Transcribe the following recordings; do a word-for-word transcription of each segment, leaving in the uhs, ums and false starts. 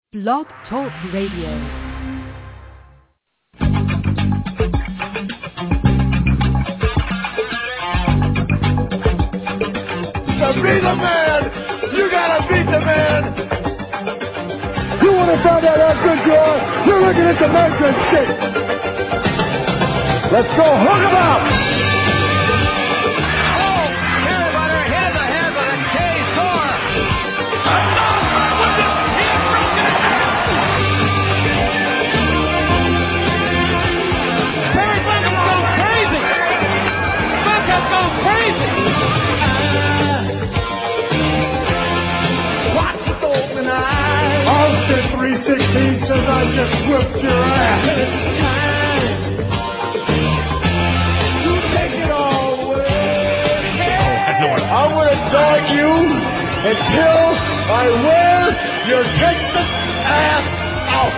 Blog Talk Radio. To be the man, you gotta beat the man. You want to find out how good you are? You're looking at the measuring stick. Let's go, hook 'em up. Oh, everybody hit in the head with a K four. Another with the hit broken in half. Terry Funk has gone crazy. Funk has gone crazy. Austin three sixteen says I just whipped your ass. You take it all away. I'm going to dog you until I wear your Texas ass out.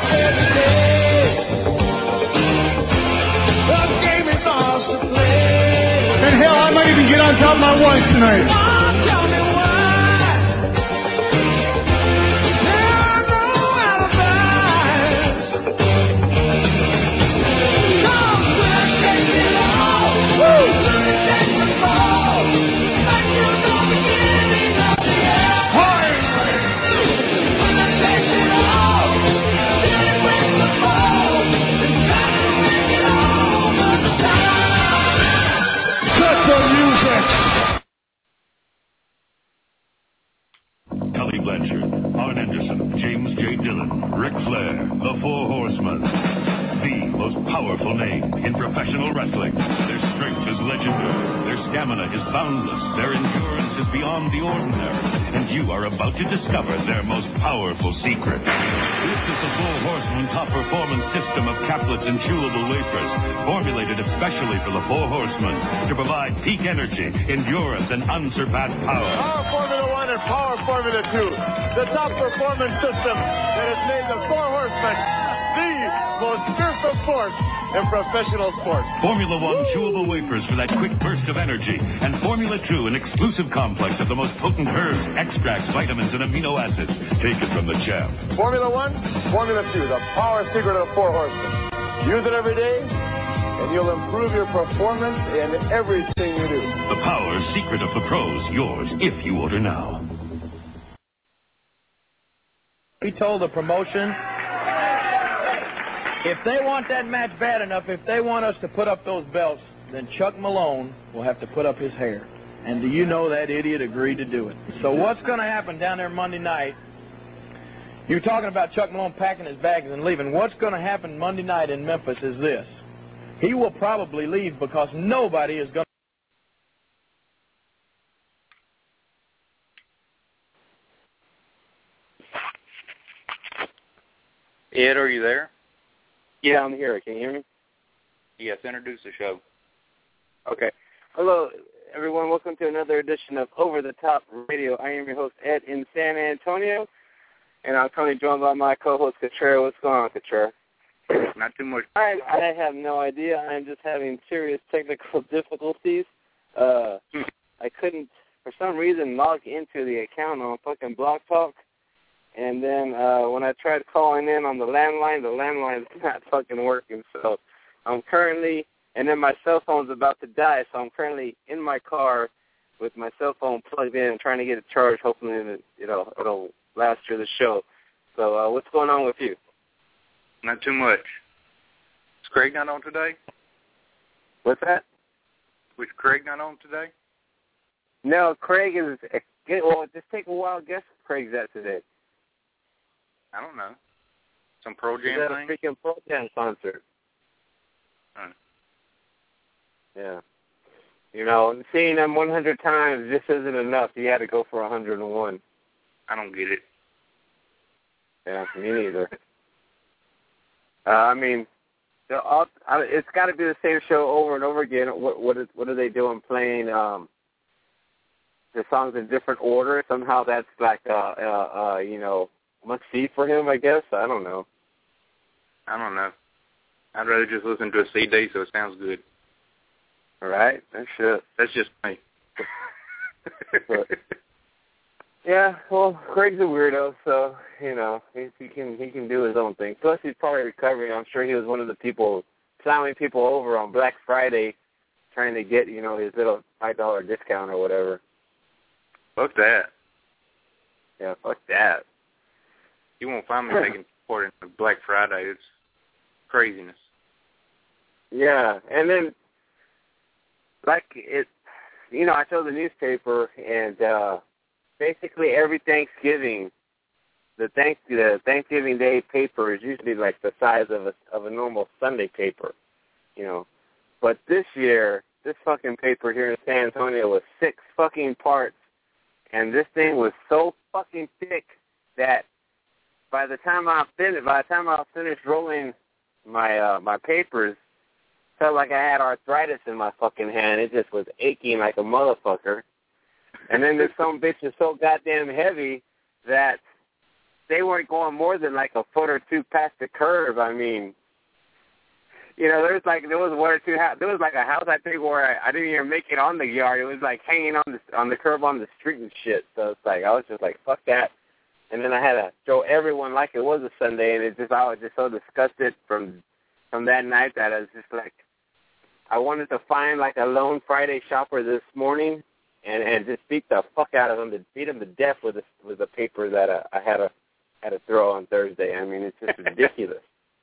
The game is ours to play. And hell, I might even get on top of my wife tonight. Oh, tell me why. Tully Blanchard, Arn Anderson, James J. Dillon, Ric Flair, the Four Horsemen. The most powerful name in professional wrestling. Their strength is legendary. Their stamina is boundless. Their endurance is beyond the ordinary. And you are about to discover their most powerful secret. This is the Four Horsemen Top Performance System of caplets and chewable wafers, formulated especially for the Four Horsemen to provide peak energy, endurance, and unsurpassed power. Power Formula One and Power Formula Two, the top performance system that has made the Four Horsemen the most fearsome force in professional sports. Formula One chewable wafers for that quick burst of energy, and Formula Two, an exclusive complex of the most potent herbs, extracts, vitamins, and amino acids. Take it from the champ. Formula One, Formula Two, the power secret of the Four Horsemen. Use it every day, and you'll improve your performance in everything you do. The power secret of the pros, yours if you order now. We told the promotion, if they want that match bad enough, if they want us to put up those belts, then Chuck Malone will have to put up his hair. And do you know that idiot agreed to do it? So what's going to happen down there Monday night? You're talking about Chuck Malone packing his bags and leaving. What's going to happen Monday night in Memphis is this. He will probably leave because nobody is going to. Ed, are you there? Yeah, I'm here. Can you hear me? Yes, introduce the show. Okay. Hello, everyone. Welcome to another edition of Over the Top Radio. I am your host, Ed, in San Antonio, and I'm currently joined by my co-host, Catra. What's going on, Catra? Not too much. I, I have no idea. I'm just having serious technical difficulties. Uh, I couldn't, for some reason, log into the account on fucking Blog Talk. And then uh, when I tried calling in on the landline, the landline's not fucking working. So I'm currently, and then my cell phone's about to die, so I'm currently in my car with my cell phone plugged in and trying to get it charged. Hopefully, it, you know, it'll last through the show. So uh, what's going on with you? Not too much. Is Craig not on today? What's that? Was Craig not on today? No, Craig is, well, just take a wild guess if Craig's at today. I don't know. Some Pro Jam He's at thing? a freaking Pro Jam concert. Huh. Yeah. You know, seeing them one hundred times just isn't enough. You had to go for one hundred and one. I don't get it. Yeah, me neither. uh, I mean, they're all, it's got to be the same show over and over again. What what, is, what are they doing? Playing um, the songs in different order? Somehow that's like, uh, uh, uh, you know, must see for him, I guess. I don't know. I don't know. I'd rather just listen to a C D so it sounds good. All right? That's shit. That's just me. but, Yeah, well, Craig's a weirdo, so, you know, he, he can he can do his own thing. Plus, he's probably recovering. I'm sure he was one of the people plowing people over on Black Friday trying to get, you know, his little five dollar discount or whatever. Fuck that. Yeah, fuck that. You won't find me taking support in Black Friday. It's craziness. Yeah, and then, like, it, you know, I saw the newspaper, and uh, basically every Thanksgiving, the, thank, the Thanksgiving Day paper is usually like the size of a, of a normal Sunday paper, you know. But this year, this fucking paper here in San Antonio was six fucking parts, and this thing was so fucking thick that by the time I finished, by the time I finished rolling my uh, my papers, felt like I had arthritis in my fucking hand. It just was aching like a motherfucker. And then this some bitch is so goddamn heavy that they weren't going more than like a foot or two past the curb. I mean, you know, there was like there was one or two there was like a house I think where I, I didn't even make it on the yard. It was like hanging on the on the curb on the street and shit. So it's like I was just like fuck that. And then I had to show everyone like it was a Sunday, and it just I was just so disgusted from from that night that I was just like I wanted to find like a lone Friday shopper this morning and and just beat the fuck out of him, to beat him to death with the with the paper that uh, I had to had to throw on Thursday. I mean, it's just ridiculous.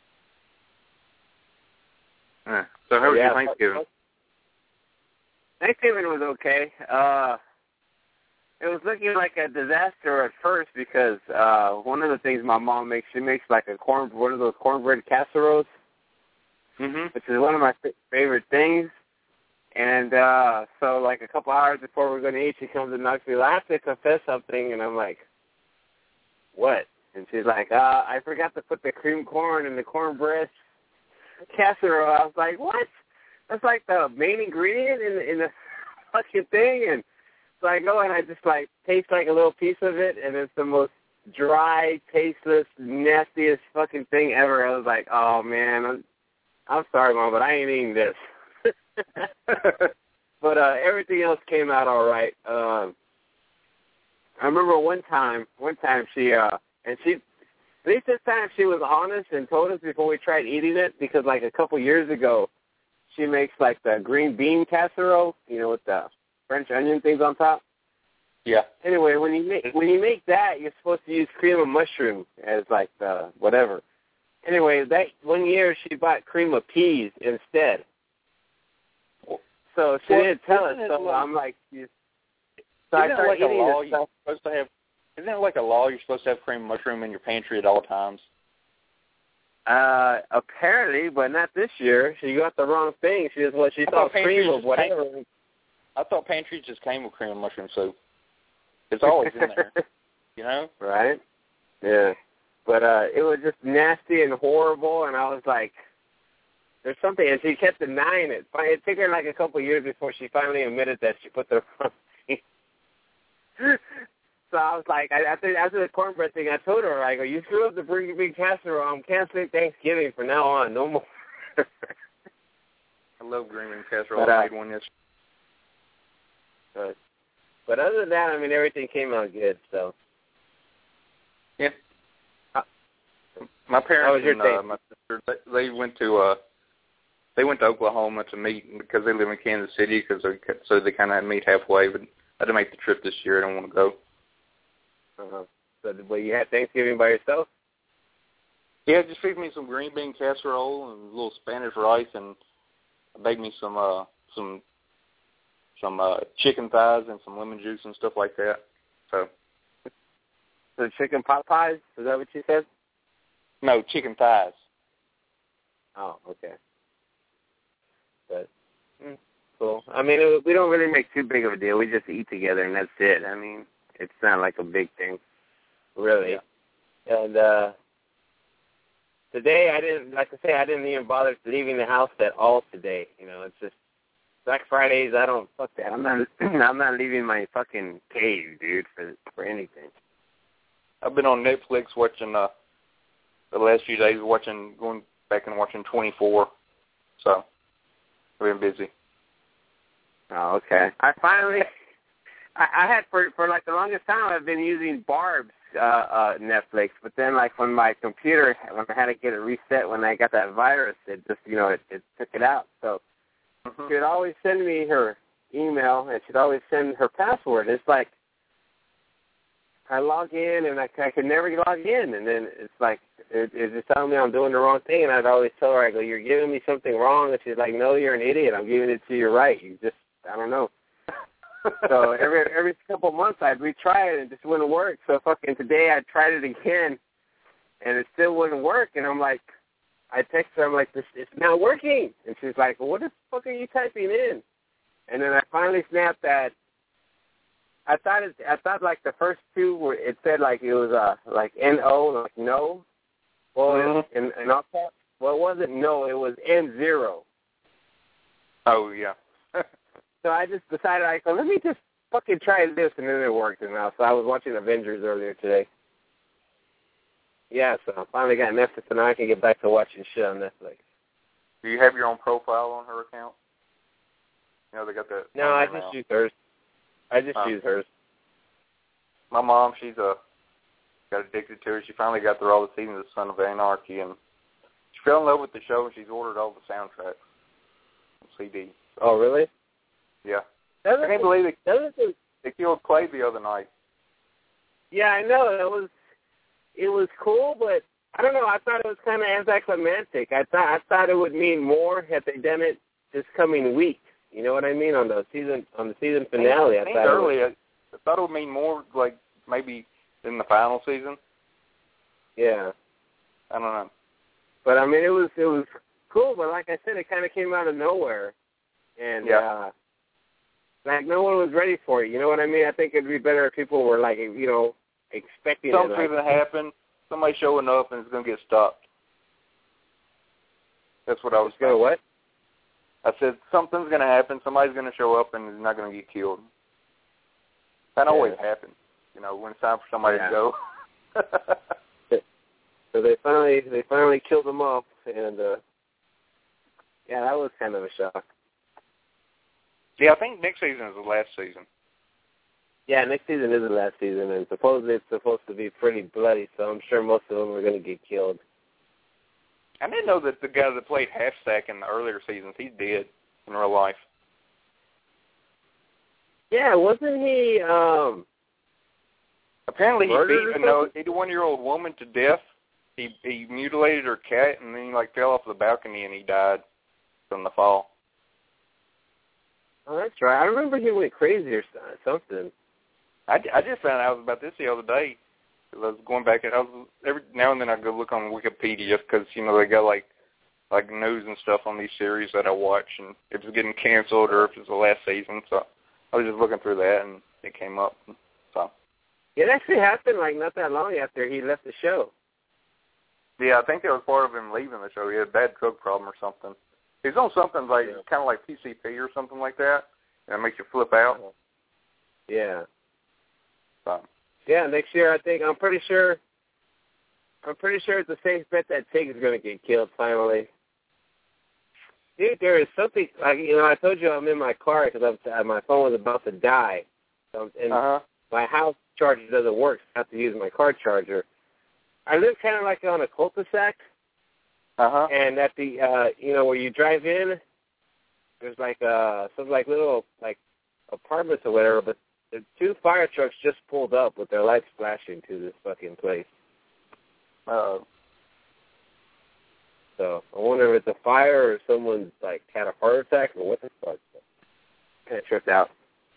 Uh, so how was yeah, your Thanksgiving? Thanksgiving was okay. Uh, it was looking like a disaster at first because uh, one of the things my mom makes, she makes like a corn, one of those cornbread casseroles, mm-hmm. which is one of my f- favorite things. And uh, so like a couple hours before we're going to eat, she comes and knocks me. I have to confess something, and I'm like, what? And she's like, uh, I forgot to put the cream corn in the cornbread casserole. I was like, what? That's like the main ingredient in the, in the fucking thing. And so I go and I just like taste like a little piece of it, and it's the most dry, tasteless, nastiest fucking thing ever. I was like, oh man, I'm, I'm sorry, Mom, but I ain't eating this. But uh, everything else came out all right. Um, I remember one time, one time she, uh, and she, at least this time she was honest and told us before we tried eating it, because like a couple years ago, she makes like the green bean casserole, you know, with the French onion things on top. Yeah. Anyway, when you make when you make that, you're supposed to use cream of mushroom as like the whatever. Anyway, that one year she bought cream of peas instead. So she well, didn't tell us. So like, I'm like, you, so I isn't started it like eating a law this you're stuff. supposed to have? Isn't it like a law you're supposed to have cream of mushroom in your pantry at all times? Uh, apparently, but not this year. She got the wrong thing. She just what she I thought thought cream of just whatever. Came, I thought pantries just came with cream of mushroom soup. It's always in there, you know? Right? Yeah. But uh, it was just nasty and horrible, and I was like, there's something, and she kept denying it. It took her like a couple of years before she finally admitted that she put the wrong thing. So I was like, I, after, after the cornbread thing, I told her, I go, you screw up the green bean casserole, I'm canceling Thanksgiving from now on, no more. I love green bean casserole. But, uh, I made one yesterday. But, but other than that, I mean, everything came out good, so. Yeah. I, my parents How was your and day? uh, my sister, they, they went to uh, they went to Oklahoma to meet because they live in Kansas City, because they, so they kind of meet halfway. But I didn't make the trip this year. I don't want to go. Uh-huh. So, well, you had Thanksgiving by yourself? Yeah, just feed me some green bean casserole and a little Spanish rice, and bake me some uh some some uh chicken thighs and some lemon juice and stuff like that. So, So chicken pot pies? Is that what you said? no, chicken thighs. Oh, okay. But mm, cool. I mean, it, we don't really make too big of a deal. We just eat together, and that's it. I mean, it's not like a big thing, really. Yeah. And uh, today, I didn't, like I say, I didn't even bother leaving the house at all today. You know, it's just Black Fridays. I don't fuck that. I'm not. I'm not leaving my fucking cave, dude, for for anything. I've been on Netflix watching uh the last few days, watching going back and watching twenty-four. So I've been busy. Oh, okay. I finally, I, I had for for like the longest time I've been using Barb's uh, uh, Netflix, but then like when my computer when I had to get it reset when I got that virus, it just you know it, it took it out. So mm-hmm. she'd always send me her email and she'd always send her password. It's like I log in and I, I could never log in, and then it's like it, it's just telling me I'm doing the wrong thing, and I'd always tell her, I go, "You're giving me something wrong," and she's like, "No, you're an idiot. I'm giving it to you right. You just I don't know." So every every couple of months I'd retry it and it just wouldn't work. So fucking today I tried it again and it still wouldn't work. And I'm like, I text her, I'm like, this it's not working. And she's like, well, what the fuck are you typing in? And then I finally snapped that. I thought it. I thought like the first two were. It said like it was uh like N O like no. Well, mm-hmm. in in all caps. Well, it wasn't no. It was N zero. Oh yeah. So I just decided, I go, let me just fucking try this, and then it worked. And now, so I was watching Avengers earlier today. Yeah, so I finally got Netflix, and now I can get back to watching shit on Netflix. Do you have your own profile on her account? You know, they got that. No, I just now. use hers. I just um, use hers. My mom, she's uh, got addicted to it. She finally got through all the seasons of Son of Anarchy, and she fell in love with the show, and she's ordered all the soundtracks on C D. Oh, really? Yeah. Doesn't I can't it, believe they, it, they killed Clay the other night. Yeah, I know. It was it was cool, but I don't know. I thought it was kind of anticlimactic. I thought I thought it would mean more had they done it this coming week. You know what I mean? On the season on the season finale. I, I thought early. It was, I thought it would mean more like maybe in the final season. Yeah. I don't know. But I mean, it was it was cool. But like I said, it kind of came out of nowhere, and. Yeah. Uh, Like, no one was ready for it. You know what I mean? I think it would be better if people were, like, you know, expecting Something's it. Something's going to happen. Somebody showing up and it's going to get stopped. That's what I was going to what? I said, something's going to happen. Somebody's going to show up and is not going to get killed. That yeah. always happens, you know, when it's time for somebody yeah. to go. So they finally they finally killed them off. And, uh, yeah, that was kind of a shock. Yeah, I think next season is the last season. Yeah, next season is the last season, and supposedly it's supposed to be pretty bloody, so I'm sure most of them are going to get killed. I didn't know that the guy that played Half-Stack in the earlier seasons, he's dead in real life. Yeah, wasn't he, um... Apparently he beat an eighty-one-year-old woman to death. He, he mutilated her cat, and then he, like, fell off the balcony, and he died from the fall. Oh, that's right. I remember he went crazy or something. I, I just found out about this the other day. I was going back, and I was every now and then I go look on Wikipedia because you know they got like like news and stuff on these series that I watch, and if it's getting canceled or if it's the last season. So I was just looking through that, and it came up. So it actually happened like not that long after he left the show. Yeah, I think that was part of him leaving the show. He had a bad drug problem or something. He's on something like yeah. kind of like P C P or something like that, and it makes you flip out. Yeah. So. Yeah, next year I think I'm pretty sure. I'm pretty sure it's a safe bet that Tig is going to get killed finally. Dude, there is something like you know I told you I'm in my car because my phone was about to die, so, and uh-huh. my house charger doesn't work. So I have to use my car charger. I live kind of like on a cul-de-sac. Uh-huh. And at the, uh, you know, where you drive in, there's like uh, some like little like apartments or whatever, but the two fire trucks just pulled up with their lights flashing to this fucking place. Uh-oh. So I wonder if it's a fire or someone like had a heart attack or what the fuck. Kind of tripped out.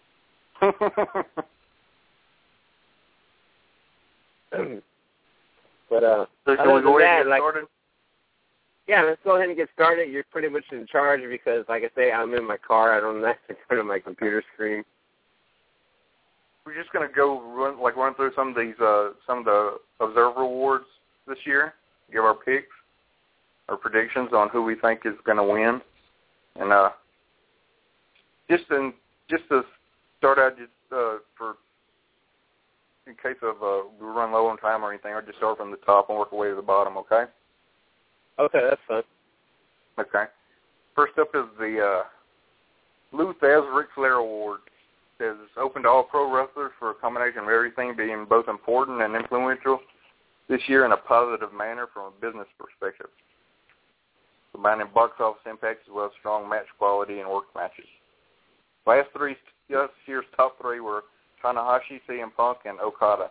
But uh, so other than that, like. Started? Yeah, let's go ahead and get started. You're pretty much in charge because, like I say, I'm in my car. I don't have to turn on my computer screen. We're just gonna go run, like run through some of these, uh, some of the Observer Awards this year. Give our picks, our predictions on who we think is gonna win, and uh, just in just to start out, just uh, for in case of uh, we run low on time or anything, I'll just start from the top and work our way to the bottom. Okay. Okay, that's fine. Okay. First up is the uh, Lou Thesz Ric Flair Award. says it's open to all pro wrestlers for a combination of everything being both important and influential this year in a positive manner from a business perspective, combining box office impact as well as strong match quality and work matches. Last three this year's top three were Tanahashi, C M Punk, and Okada.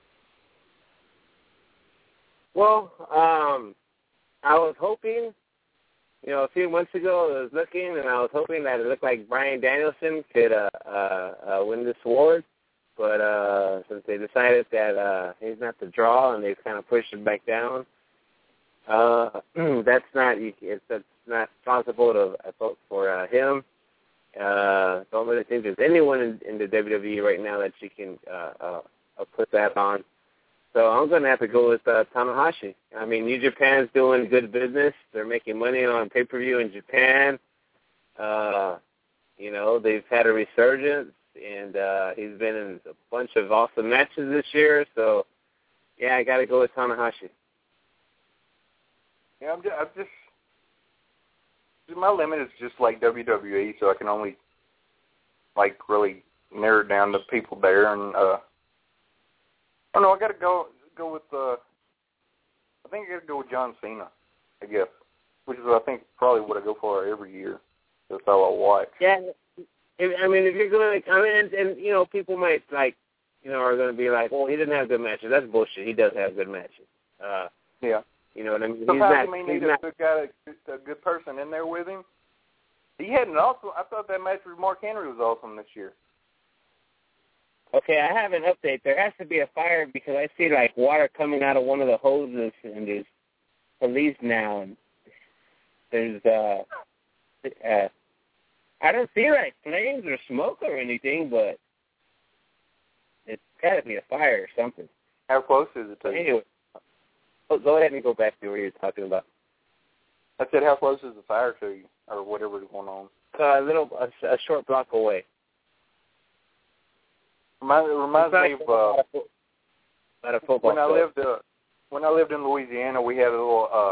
Well, um, I was hoping, you know, a few months ago I was looking, and I was hoping that it looked like Bryan Danielson could uh, uh, uh, win this award. But uh, since they decided that uh, he's not the draw and they've kind of pushed him back down, uh, that's not it's, that's not possible to vote for uh, him. Uh, don't really think there's anyone in, in the W W E right now that you can uh, uh, put that on. So I'm going to have to go with uh, Tanahashi. I mean, New Japan's doing good business. They're making money on pay-per-view in Japan. Uh, you know, they've had a resurgence, and uh, he's been in a bunch of awesome matches this year. So, yeah, I got to go with Tanahashi. Yeah, I'm just, I'm just my limit is just like W W E, so I can only like really narrow it down to people there. And uh, I don't know. I got to go go with. Uh, I think I got to go with John Cena, I guess, which is I think probably what I go for every year. That's how I watch. Yeah, if, I mean, if you're going to, I mean, and, and you know, people might like, you know, are going to be like, well, he didn't have good matches. That's bullshit. He does have good matches. Uh, yeah. You know what I mean? Sometimes he's not, you may he's need not, a good guy, a good person in there with him. He had an awesome. I thought that match with Mark Henry was awesome this year. Okay, I have an update. There has to be a fire because I see like water coming out of one of the hoses, and there's police now, and there's uh, uh I don't see like flames or smoke or anything, but it's got to be a fire or something. How close is it to you? Anyway. Oh, go ahead and go back to what you were talking about. I said, how close is the fire to you, or whatever is going on? Uh, a little, a, a short block away. Remind, it reminds me of uh, about a football. When I lived, uh, when I lived in Louisiana, we had a little, uh,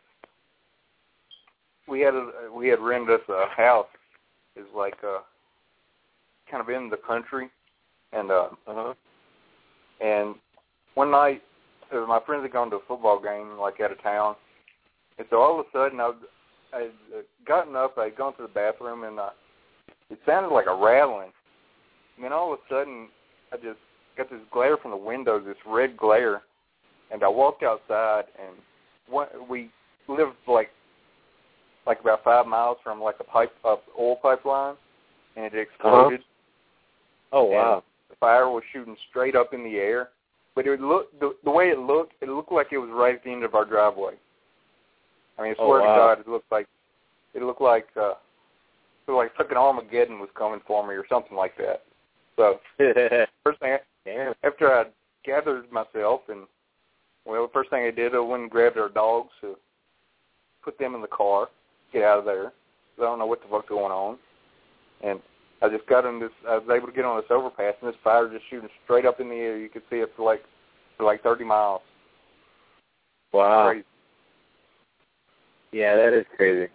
we had a, we had rented us a house. It's like uh, kind of in the country, and uh, uh-huh. and one night. So my friends had gone to a football game, like, out of town. And so all of a sudden, I had gotten up, I had gone to the bathroom, and uh, it sounded like a rattling. And then all of a sudden, I just got this glare from the window, this red glare. And I walked outside, and what, we lived, like, like about five miles from, like, a pipe, uh, oil pipeline, and it exploded. Uh-huh. Oh, wow. And the fire was shooting straight up in the air. But it looked the, the way it looked, it looked like it was right at the end of our driveway. I mean, I swear oh, wow. to God, it looked like it looked like uh, it looked like fucking Armageddon was coming for me or something like that. So first thing, I, after I gathered myself and well, the first thing I did, I went and grabbed our dogs to put them in the car, get out of there. I don't know what the fuck's going on, and I just got in this. I was able to get on this overpass, and this fire just shooting straight up in the air. You could see it for like for like thirty miles. Wow. Crazy. Yeah, that is crazy.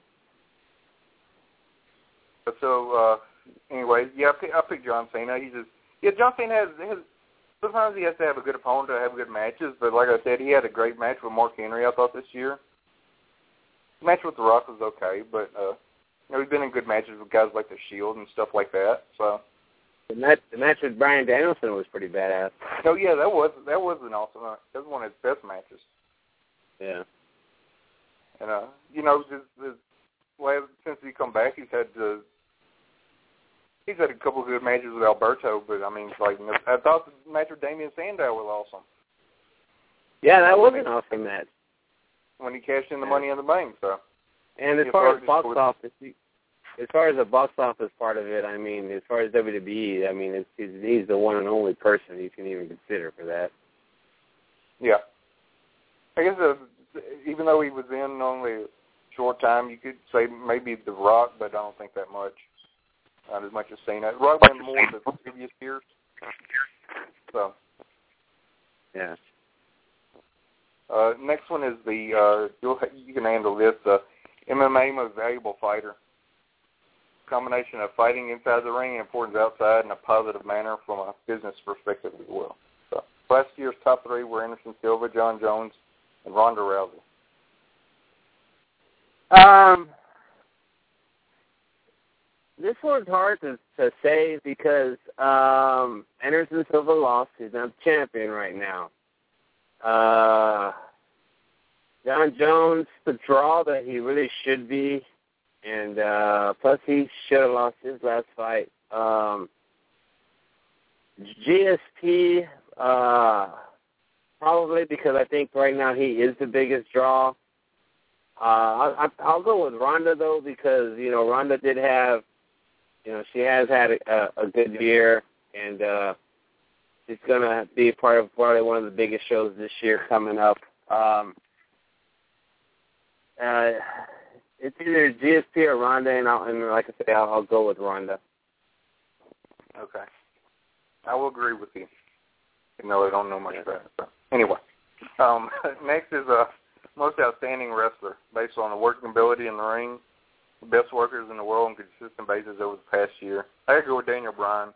So uh, anyway, yeah, I pick, I pick John Cena. He's just yeah. John Cena has, has sometimes he has to have a good opponent to have good matches. But like I said, he had a great match with Mark Henry. I thought this year. The match with The Rock was okay, but. Uh, You know, he's been in good matches with guys like The Shield and stuff like that. So the match, the match with Bryan Danielson was pretty badass. Oh yeah, that was that was an awesome. Uh, that was one of his best matches. Yeah. And uh, you know, just, just, well, since he come back, he's had uh, he's had a couple of good matches with Alberto. But I mean, like I thought the match with Damien Sandow was awesome. Yeah, that was an awesome match when he cashed in the Money in the Bank. So. And as far as box office, as far as the box office part of it, I mean, as far as W W E, I mean, it's, he's, he's the one and only person you can even consider for that. Yeah. I guess uh, even though he was in only a short time, you could say maybe The Rock, but I don't think that much. Not as much as Cena. Rock went more the previous years. So. Yeah. Uh, next one is the, uh, you'll, you can handle this, uh, M M A Most Valuable Fighter. combination of fighting inside the ring and importance outside in a positive manner from a business perspective as well. So last year's top three were Anderson Silva, John Jones, and Ronda Rousey. Um, this one's hard to, to say because um, Anderson Silva lost. He's not the champion right now. Uh, John Jones, the draw that he really should be, and uh, plus he should have lost his last fight. Um, G S P, uh, probably because I think right now he is the biggest draw. Uh, I, I'll go with Ronda, though, because, you know, Ronda did have, you know, she has had a, a good year, and uh, she's going to be part of probably one of the biggest shows this year coming up. Um, uh, it's either G S P or Ronda, and, I'll, and like I say, I'll, I'll go with Ronda. Okay. I will agree with you. You know, I don't know much about it. So. Anyway, um, next is a most outstanding wrestler based on the working ability in the ring, the best workers in the world on a consistent basis over the past year. I could go with Daniel Bryan.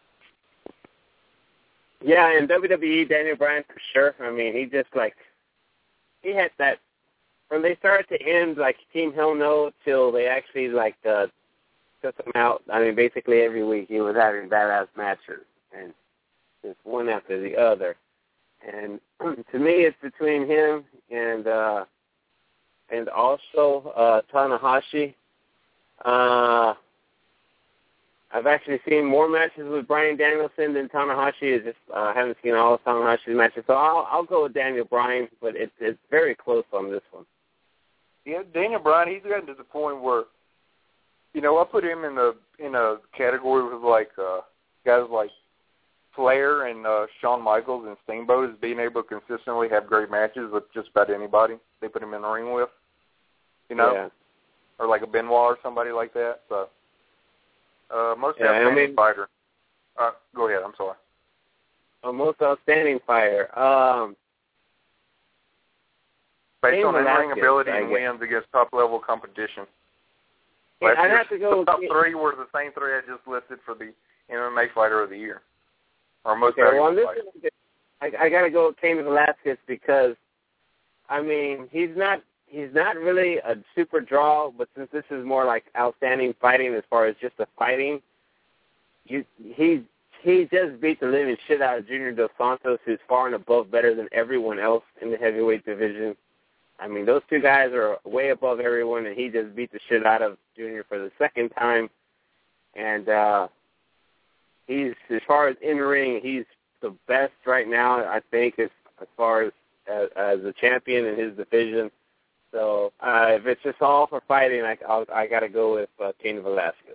Yeah, in W W E, Daniel Bryan for sure. I mean, he just like, he had that, from they started to end, like Team Hell No, till they actually like uh, took him out. I mean, basically every week he was having badass matches, and just one after the other. And to me, it's between him and uh, and also uh, Tanahashi. Uh, I've actually seen more matches with Bryan Danielson than Tanahashi. I just uh, haven't seen all of Tanahashi's matches, so I'll I'll go with Daniel Bryan, but it's it's very close on this one. Yeah, Daniel Bryan, he's gotten to the point where, you know, I put him in the in a category with like uh, guys like Flair and uh, Shawn Michaels and Steamboat as being able to consistently have great matches with just about anybody they put him in the ring with, you know, yeah. or like a Benoit or somebody like that. So, uh, most yeah, outstanding I mean, fighter. Uh, go ahead. I'm sorry. A most outstanding fighter. Um, Based on Velasquez, in-ring ability I and guess. wins against top-level competition. Yeah, Last I'd year's have to go. top With, three were the same three I just listed for the M M A Fighter of the Year. Or most okay, well, on valuable this one, I, I got to go with Cain Velasquez because, I mean, he's not he's not really a super draw, but since this is more like outstanding fighting as far as just the fighting, you he he just beat the living shit out of Junior Dos Santos, who's far and above better than everyone else in the heavyweight division. I mean, those two guys are way above everyone, and he just beat the shit out of Junior for the second time. And uh, he's, as far as in-ring, he's the best right now, I think, as, as far as, as as a champion in his division. So uh, if it's just all for fighting, I, I'll, I got to go with uh, Cain Velasquez.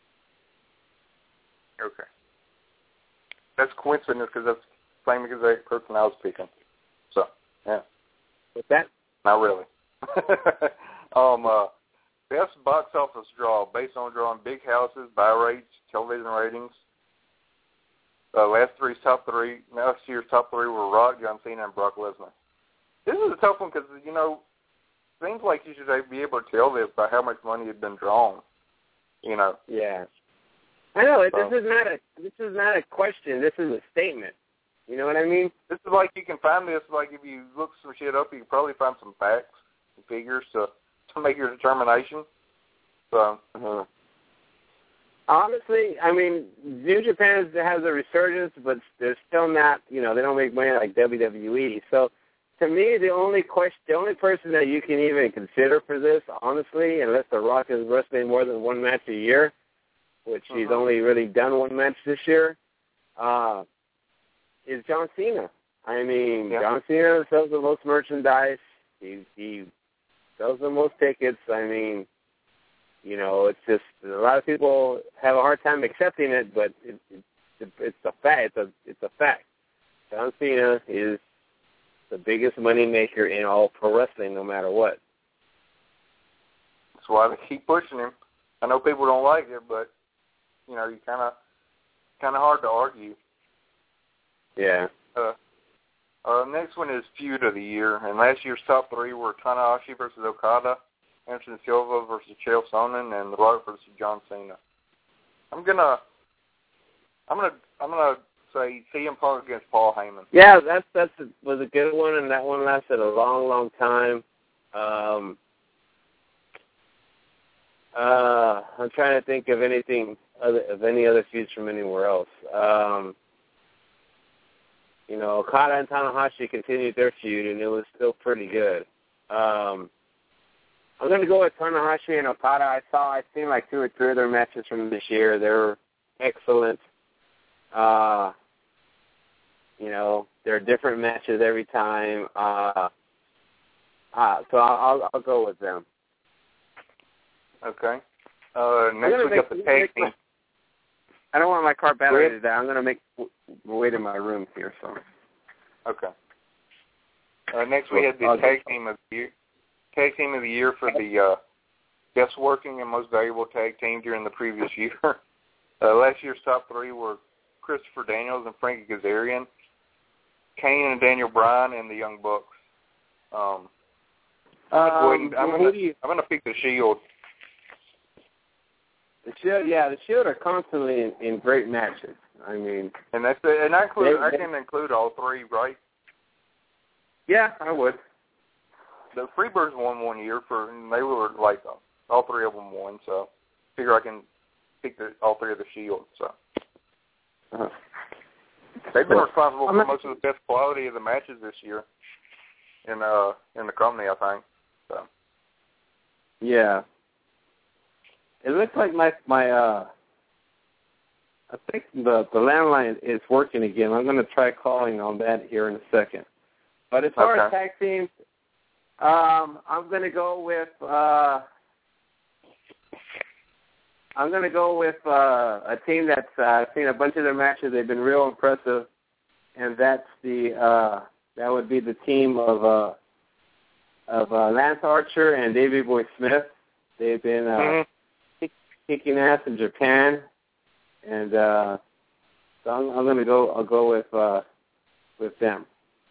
Okay. That's coincidence because that's the same exact person I was picking. So, yeah. With that? Not really. um, uh, best box office draw based on drawing big houses, buy rates, television ratings. Uh, last three's top three. Last year's top three were Rock, John Cena, and Brock Lesnar. This is a tough one because, you know, it seems like you should be able to tell this by how much money had been drawn. You know. Yeah. I know. So, this is not a this is not a question. This is a statement. You know what I mean? This is like you can find this, like if you look some shit up, you can probably find some facts and figures to, to make your determination. So, uh-huh. Honestly, I mean, New Japan has a resurgence, but they're still not, you know, they don't make money like W W E. So, to me, the only question, the only person that you can even consider for this, honestly, unless The Rock is wrestling more than one match a year, which uh-huh. he's only really done one match this year, uh, is John Cena. I mean, yeah. John Cena sells the most merchandise. He, he sells the most tickets. I mean, you know, it's just a lot of people have a hard time accepting it, but it, it, it's a fact. It's a it's a fact. John Cena is the biggest money maker in all pro wrestling, no matter what. That's why they keep pushing him. I know people don't like it, but you know, you kind of kind of hard to argue. Yeah. Uh, uh, next one is Feud of the Year, and last year's top three were Tanahashi versus Okada, Anderson Silva versus Chael Sonnen, and The Rock versus John Cena. I'm gonna, I'm gonna, I'm gonna say C M Punk against Paul Heyman. Yeah, that's that's a, was a good one, and that one lasted a long, long time. Um, uh, I'm trying to think of anything other, of any other feuds from anywhere else. Um, you know, Okada and Tanahashi continued their feud, and it was still pretty good. Um, I'm going to go with Tanahashi and Okada. I saw, I've seen like two or three of their matches from this year. They were excellent. Uh, you know, they're different matches every time. Uh, uh, so I'll, I'll, I'll go with them. Okay. Uh, next we got the tag team. I don't want my car battery to die. I'm going to make wait in my room here. So. Okay. Uh, next we had the tag team of the year. Tag team of the year for the uh, best working and most valuable tag team during the previous year. Uh, last year's top three were Christopher Daniels and Frankie Kazarian, Kane and Daniel Bryan, and the Young Bucks. Um, um, I'm going to I'm going to pick the Shield. The Shield, yeah, the Shield are constantly in, in great matches. I mean, and that's the, and I include they, I can include all three, right? Yeah, I would. The Freebirds won one year for, and they were like all three of them won. So, figure I can pick the, all three of the Shield. So, uh-huh. they've been responsible for most of the best quality of the matches this year in uh in the company, I think. So, yeah. It looks like my my uh, I think the the landline is working again. I'm going to try calling on that here in a second. But as far okay. as tag teams, um, I'm going to go with uh, I'm going to go with uh, a team that's uh, seen a bunch of their matches. They've been real impressive, and that's the uh, that would be the team of uh, of uh, Lance Archer and Davey Boy Smith. They've been uh, mm-hmm. kicking ass in Japan, and uh, so I'm, I'm going to go. I'll go with uh, with them.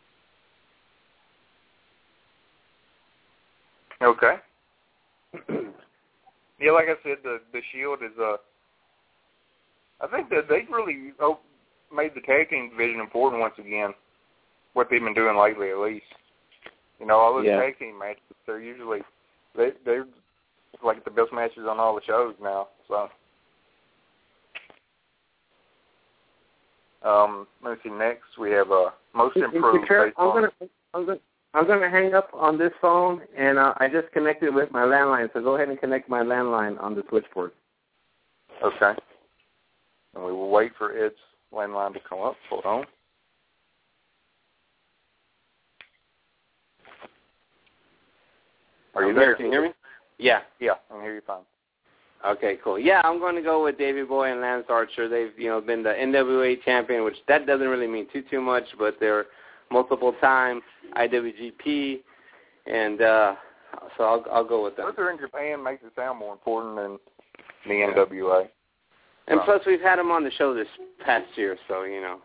Okay. Yeah, like I said, the the Shield is uh, I think that they really oh, made the tag team division important once again. What they've been doing lately, at least. You know, all those yeah. tag team matches, they're usually they they're like the best matches on all the shows now. So, um, let me see. Next, we have uh, most improved. Sure, I'm gonna, I'm gonna, I'm gonna hang up on this phone, and uh, I just connected with my landline. So go ahead and connect my landline on the switchboard. Okay. And we will wait for Ed's landline to come up. Hold on. Are you there? Can you hear me? Yeah. Yeah, I can hear you fine. Okay, cool. Yeah, I'm going to go with Davey Boy and Lance Archer. They've, you know, been the N W A champion, which that doesn't really mean too, too much, but they're multiple-time I W G P, and uh, so I'll, I'll go with them. But they're in Japan makes it sound more important than the N W A. And so. plus, we've had them on the show this past year, so, you know.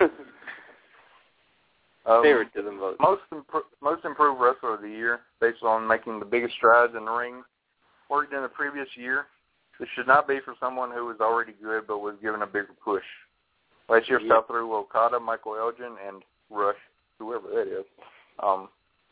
um, Favoritism vote. Most, impro- most improved wrestler of the year, based on making the biggest strides in the ring, worked in the previous year. This should not be for someone who was already good but was given a bigger push. Last year's top three were Okada, Michael Elgin, and Rush, whoever that is. Um,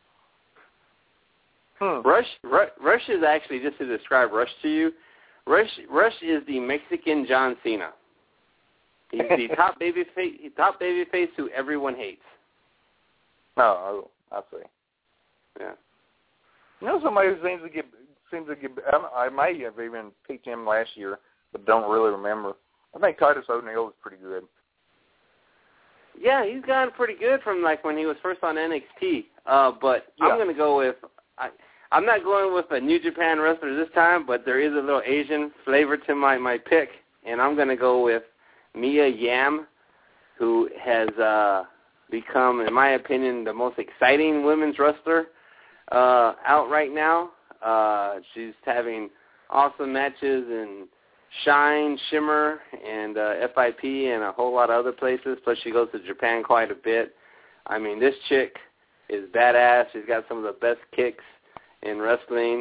hmm. Rush, Rush, Rush is actually, just to describe Rush to you, Rush, Rush is the Mexican John Cena. He's the top baby face, top baby face who everyone hates. No, I see. Yeah. You know, somebody who seems to get seems to get. I, I may have even picked him last year, but don't really remember. I think Titus O'Neil was pretty good. Yeah, he's gotten pretty good from like when he was first on N X T. Uh, but yeah. I'm going to go with. I, I'm not going with a New Japan wrestler this time, but there is a little Asian flavor to my my pick, and I'm going to go with Mia Yim, who has uh, become, in my opinion, the most exciting women's wrestler uh, out right now. Uh, she's having awesome matches in Shine, Shimmer, and uh, F I P, and a whole lot of other places. Plus, she goes to Japan quite a bit. I mean, this chick is badass. She's got some of the best kicks in wrestling.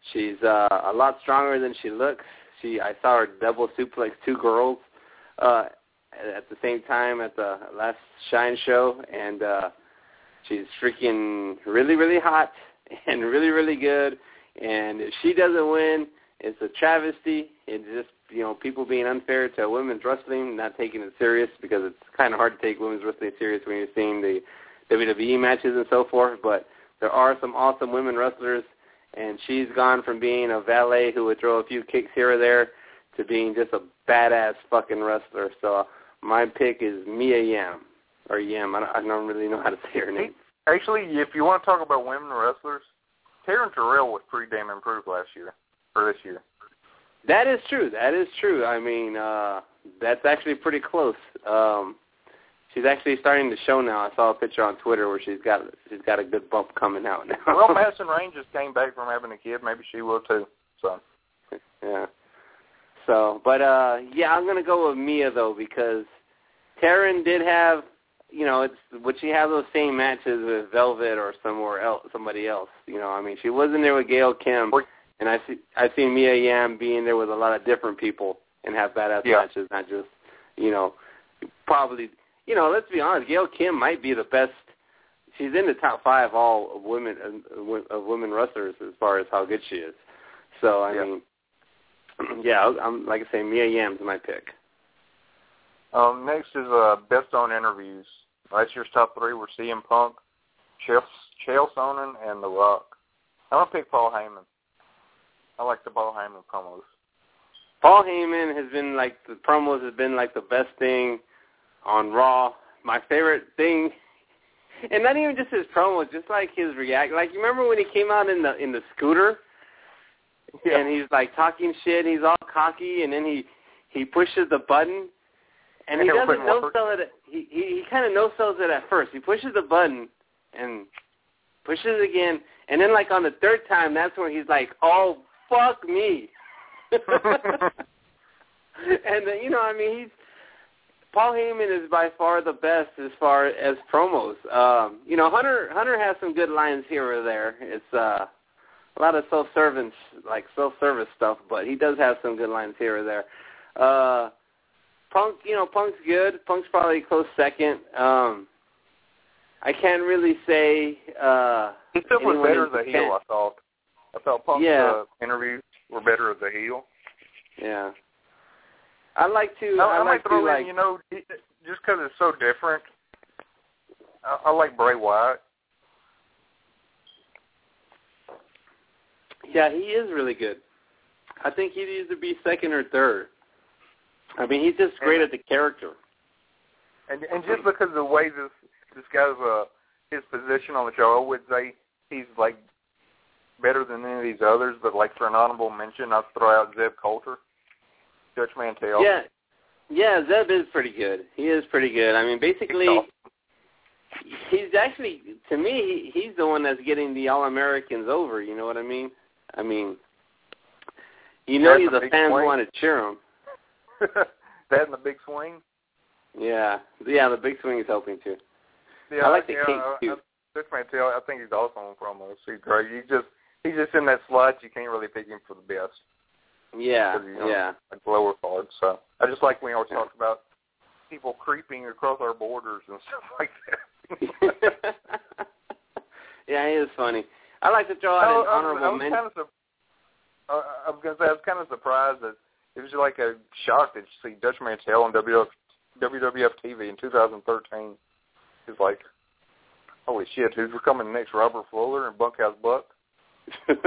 She's uh, a lot stronger than she looks. She, I saw her double suplex two girls uh, at the same time at the last Shine show, and uh, she's freaking really, really hot and really, really good. And if she doesn't win, it's a travesty. It's just, you know, people being unfair to women's wrestling, not taking it serious, because it's kind of hard to take women's wrestling serious when you're seeing the W W E matches and so forth. But there are some awesome women wrestlers, and she's gone from being a valet who would throw a few kicks here or there to being just a badass fucking wrestler. So my pick is Mia Yim, or Yim. I don't, I don't really know how to say her name. Actually, if you want to talk about women wrestlers, Taryn Terrell was pretty damn improved last year, or this year. That is true. That is true. I mean, uh, that's actually pretty close. Um, she's actually starting to show now. I saw a picture on Twitter where she's got she's got a good bump coming out now. Well, Madison Rain just came back from having a kid. Maybe she will too. So, yeah. So, but uh, yeah, I'm gonna go with Mia though, because Taryn did have, you know, it's would she have those same matches with Velvet or somewhere else, somebody else? You know, I mean, she wasn't there with Gail Kim. And I see I see Mia Yim being there with a lot of different people and have badass yeah. matches, not just, you know, probably, you know, let's be honest, Gail Kim might be the best. She's in the top five all of women of women wrestlers as far as how good she is. So I yeah. mean, yeah, I'm like I say, Mia Yim's my pick. Um, next is uh, best on interviews. Last year's top three were C M Punk, Chael Sonnen, and The Rock. I'm gonna pick Paul Heyman. I like the Paul Heyman promos. Paul Heyman has been like, the promos have been like the best thing on Raw. My favorite thing, and not even just his promos, just like his react. Like, you remember when he came out in the in the scooter, yeah. and he's like talking shit, he's all cocky, and then he he pushes the button, and he doesn't no sell it. He he, he kind of no sells it at first. He pushes the button and pushes it again, and then like on the third time, that's when he's like, oh, fuck me. And, uh, you know, I mean, he's Paul Heyman is by far the best as far as promos. Um, you know, Hunter Hunter has some good lines here or there. It's uh, a lot of self-service, like self-service stuff, but he does have some good lines here or there. Uh, Punk, you know, Punk's good. Punk's probably a close second. Um, I can't really say. Uh, he still was better as a heel, I thought. I thought Punk's yeah. uh, interviews were better as a heel. Yeah. I like to. I, I, I like might throw to in, like. you know, just because it's so different. I, I like Bray Wyatt. Yeah, he is really good. I think he'd either be second or third. I mean, he's just great and, at the character. And and just because of the way this this guy's uh his position on the show, I would say he's like better than any of these others, but like for an honorable mention, I'd throw out Zeb Coulter, Dutch Mantell. Yeah, yeah, Zeb is pretty good. He is pretty good. I mean, basically, he's actually, to me, he's the one that's getting the All-Americans over, you know what I mean? I mean, you know, the, the fans want to cheer him. That and the big swing? Yeah, yeah, the big swing is helping too. Yeah, I like the yeah, cake I, too. Dutch Mantell, I think he's awesome on promos. He's great. He just He's just in that slot. You can't really pick him for the best. Yeah, you know, yeah. Like lower card. So I just like when we always talk about people creeping across our borders and stuff like that. Yeah, he is funny. I like to throw out no, an honorable I was, I was mention. Kind of, uh, I was going to say I was kind of surprised that it was like a shock that you see Dutch Mantell on W W F T V in two thousand thirteen. It's like, holy shit, who's coming next? Robert Fuller and Bunkhouse Buck? I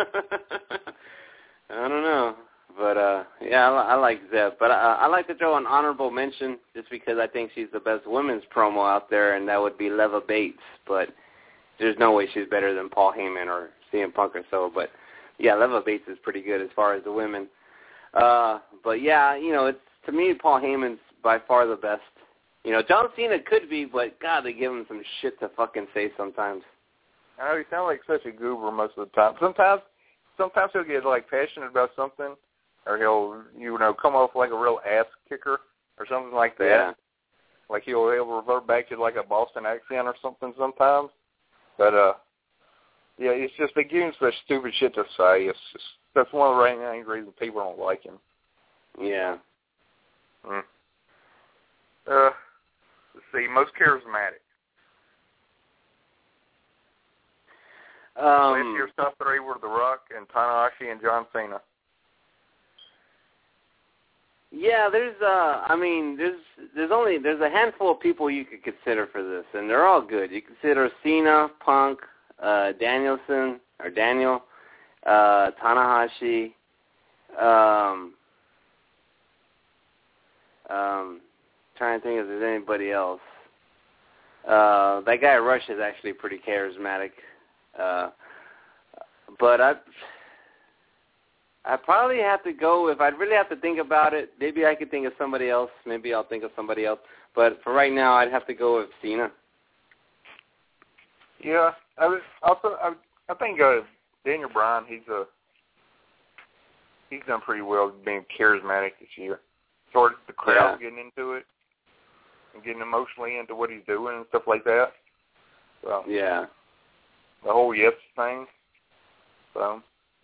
don't know, but uh, yeah, I, I like Zeb. But I, I like to throw an honorable mention just because I think she's the best women's promo out there, and that would be Leva Bates. But there's no way she's better than Paul Heyman or C M Punk or so. But yeah, Leva Bates is pretty good as far as the women. Uh, but yeah, you know, it's to me Paul Heyman's by far the best. You know, John Cena could be, but God, they give him some shit to fucking say sometimes. I know he sounds like such a goober most of the time. Sometimes, sometimes he'll get like passionate about something, or he'll you know come off like a real ass kicker or something like that. Yeah. Like he'll he'll revert back to like a Boston accent or something sometimes. But uh, Yeah, it's just they give him such stupid shit to say. It's just, that's one of the main reasons people don't like him. Yeah. Mm. Uh, let's see, most charismatic. Um, Last year's top three were The Rock and Tanahashi and John Cena. Yeah, there's uh I mean, there's there's only there's a handful of people you could consider for this, and they're all good. You consider Cena, Punk, uh Danielson or Daniel, uh Tanahashi, um um trying to think if there's anybody else. Uh that guy Rush is actually pretty charismatic. Uh but I I probably have to go, if I'd really have to think about it, maybe I could think of somebody else. Maybe I'll think of somebody else. But for right now, I'd have to go with Cena. Yeah, I was also, I, I think uh, Daniel Bryan, he's a, he's done pretty well being charismatic this year. Sort of the crowd yeah. getting into it and getting emotionally into what he's doing and stuff like that. So, yeah. The whole yes thing. So.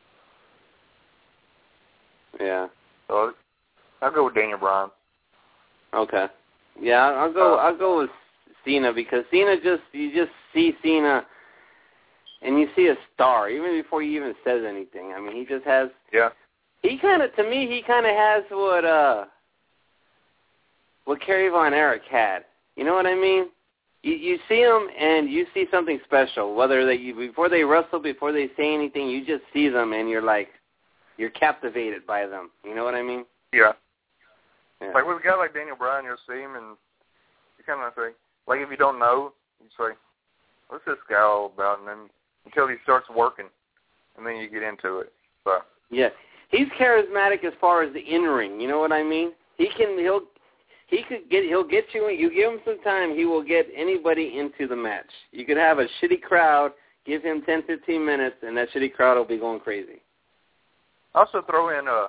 Yeah. So I'll go with Daniel Bryan. Okay. Yeah, I'll go. Uh, I'll go with Cena because Cena just you just see Cena, and you see a star even before he even says anything. I mean, he just has. Yeah. He kind of, to me, he kind of has what uh what Kerry Von Erich had. You know what I mean? You you see him and you see something special. Whether they you, before they wrestle, before they say anything, you just see them and you're like. You're captivated by them. You know what I mean? Yeah. yeah. Like with a guy like Daniel Bryan, you'll see him and you kind of say, like if you don't know, you say, what's this guy all about? And then until he starts working, and then you get into it. So. Yeah. He's charismatic as far as the in-ring. You know what I mean? He can, he'll, he could get, he'll get you, you give him some time, he will get anybody into the match. You could have a shitty crowd, give him ten, fifteen minutes, and that shitty crowd will be going crazy. Also throw in uh,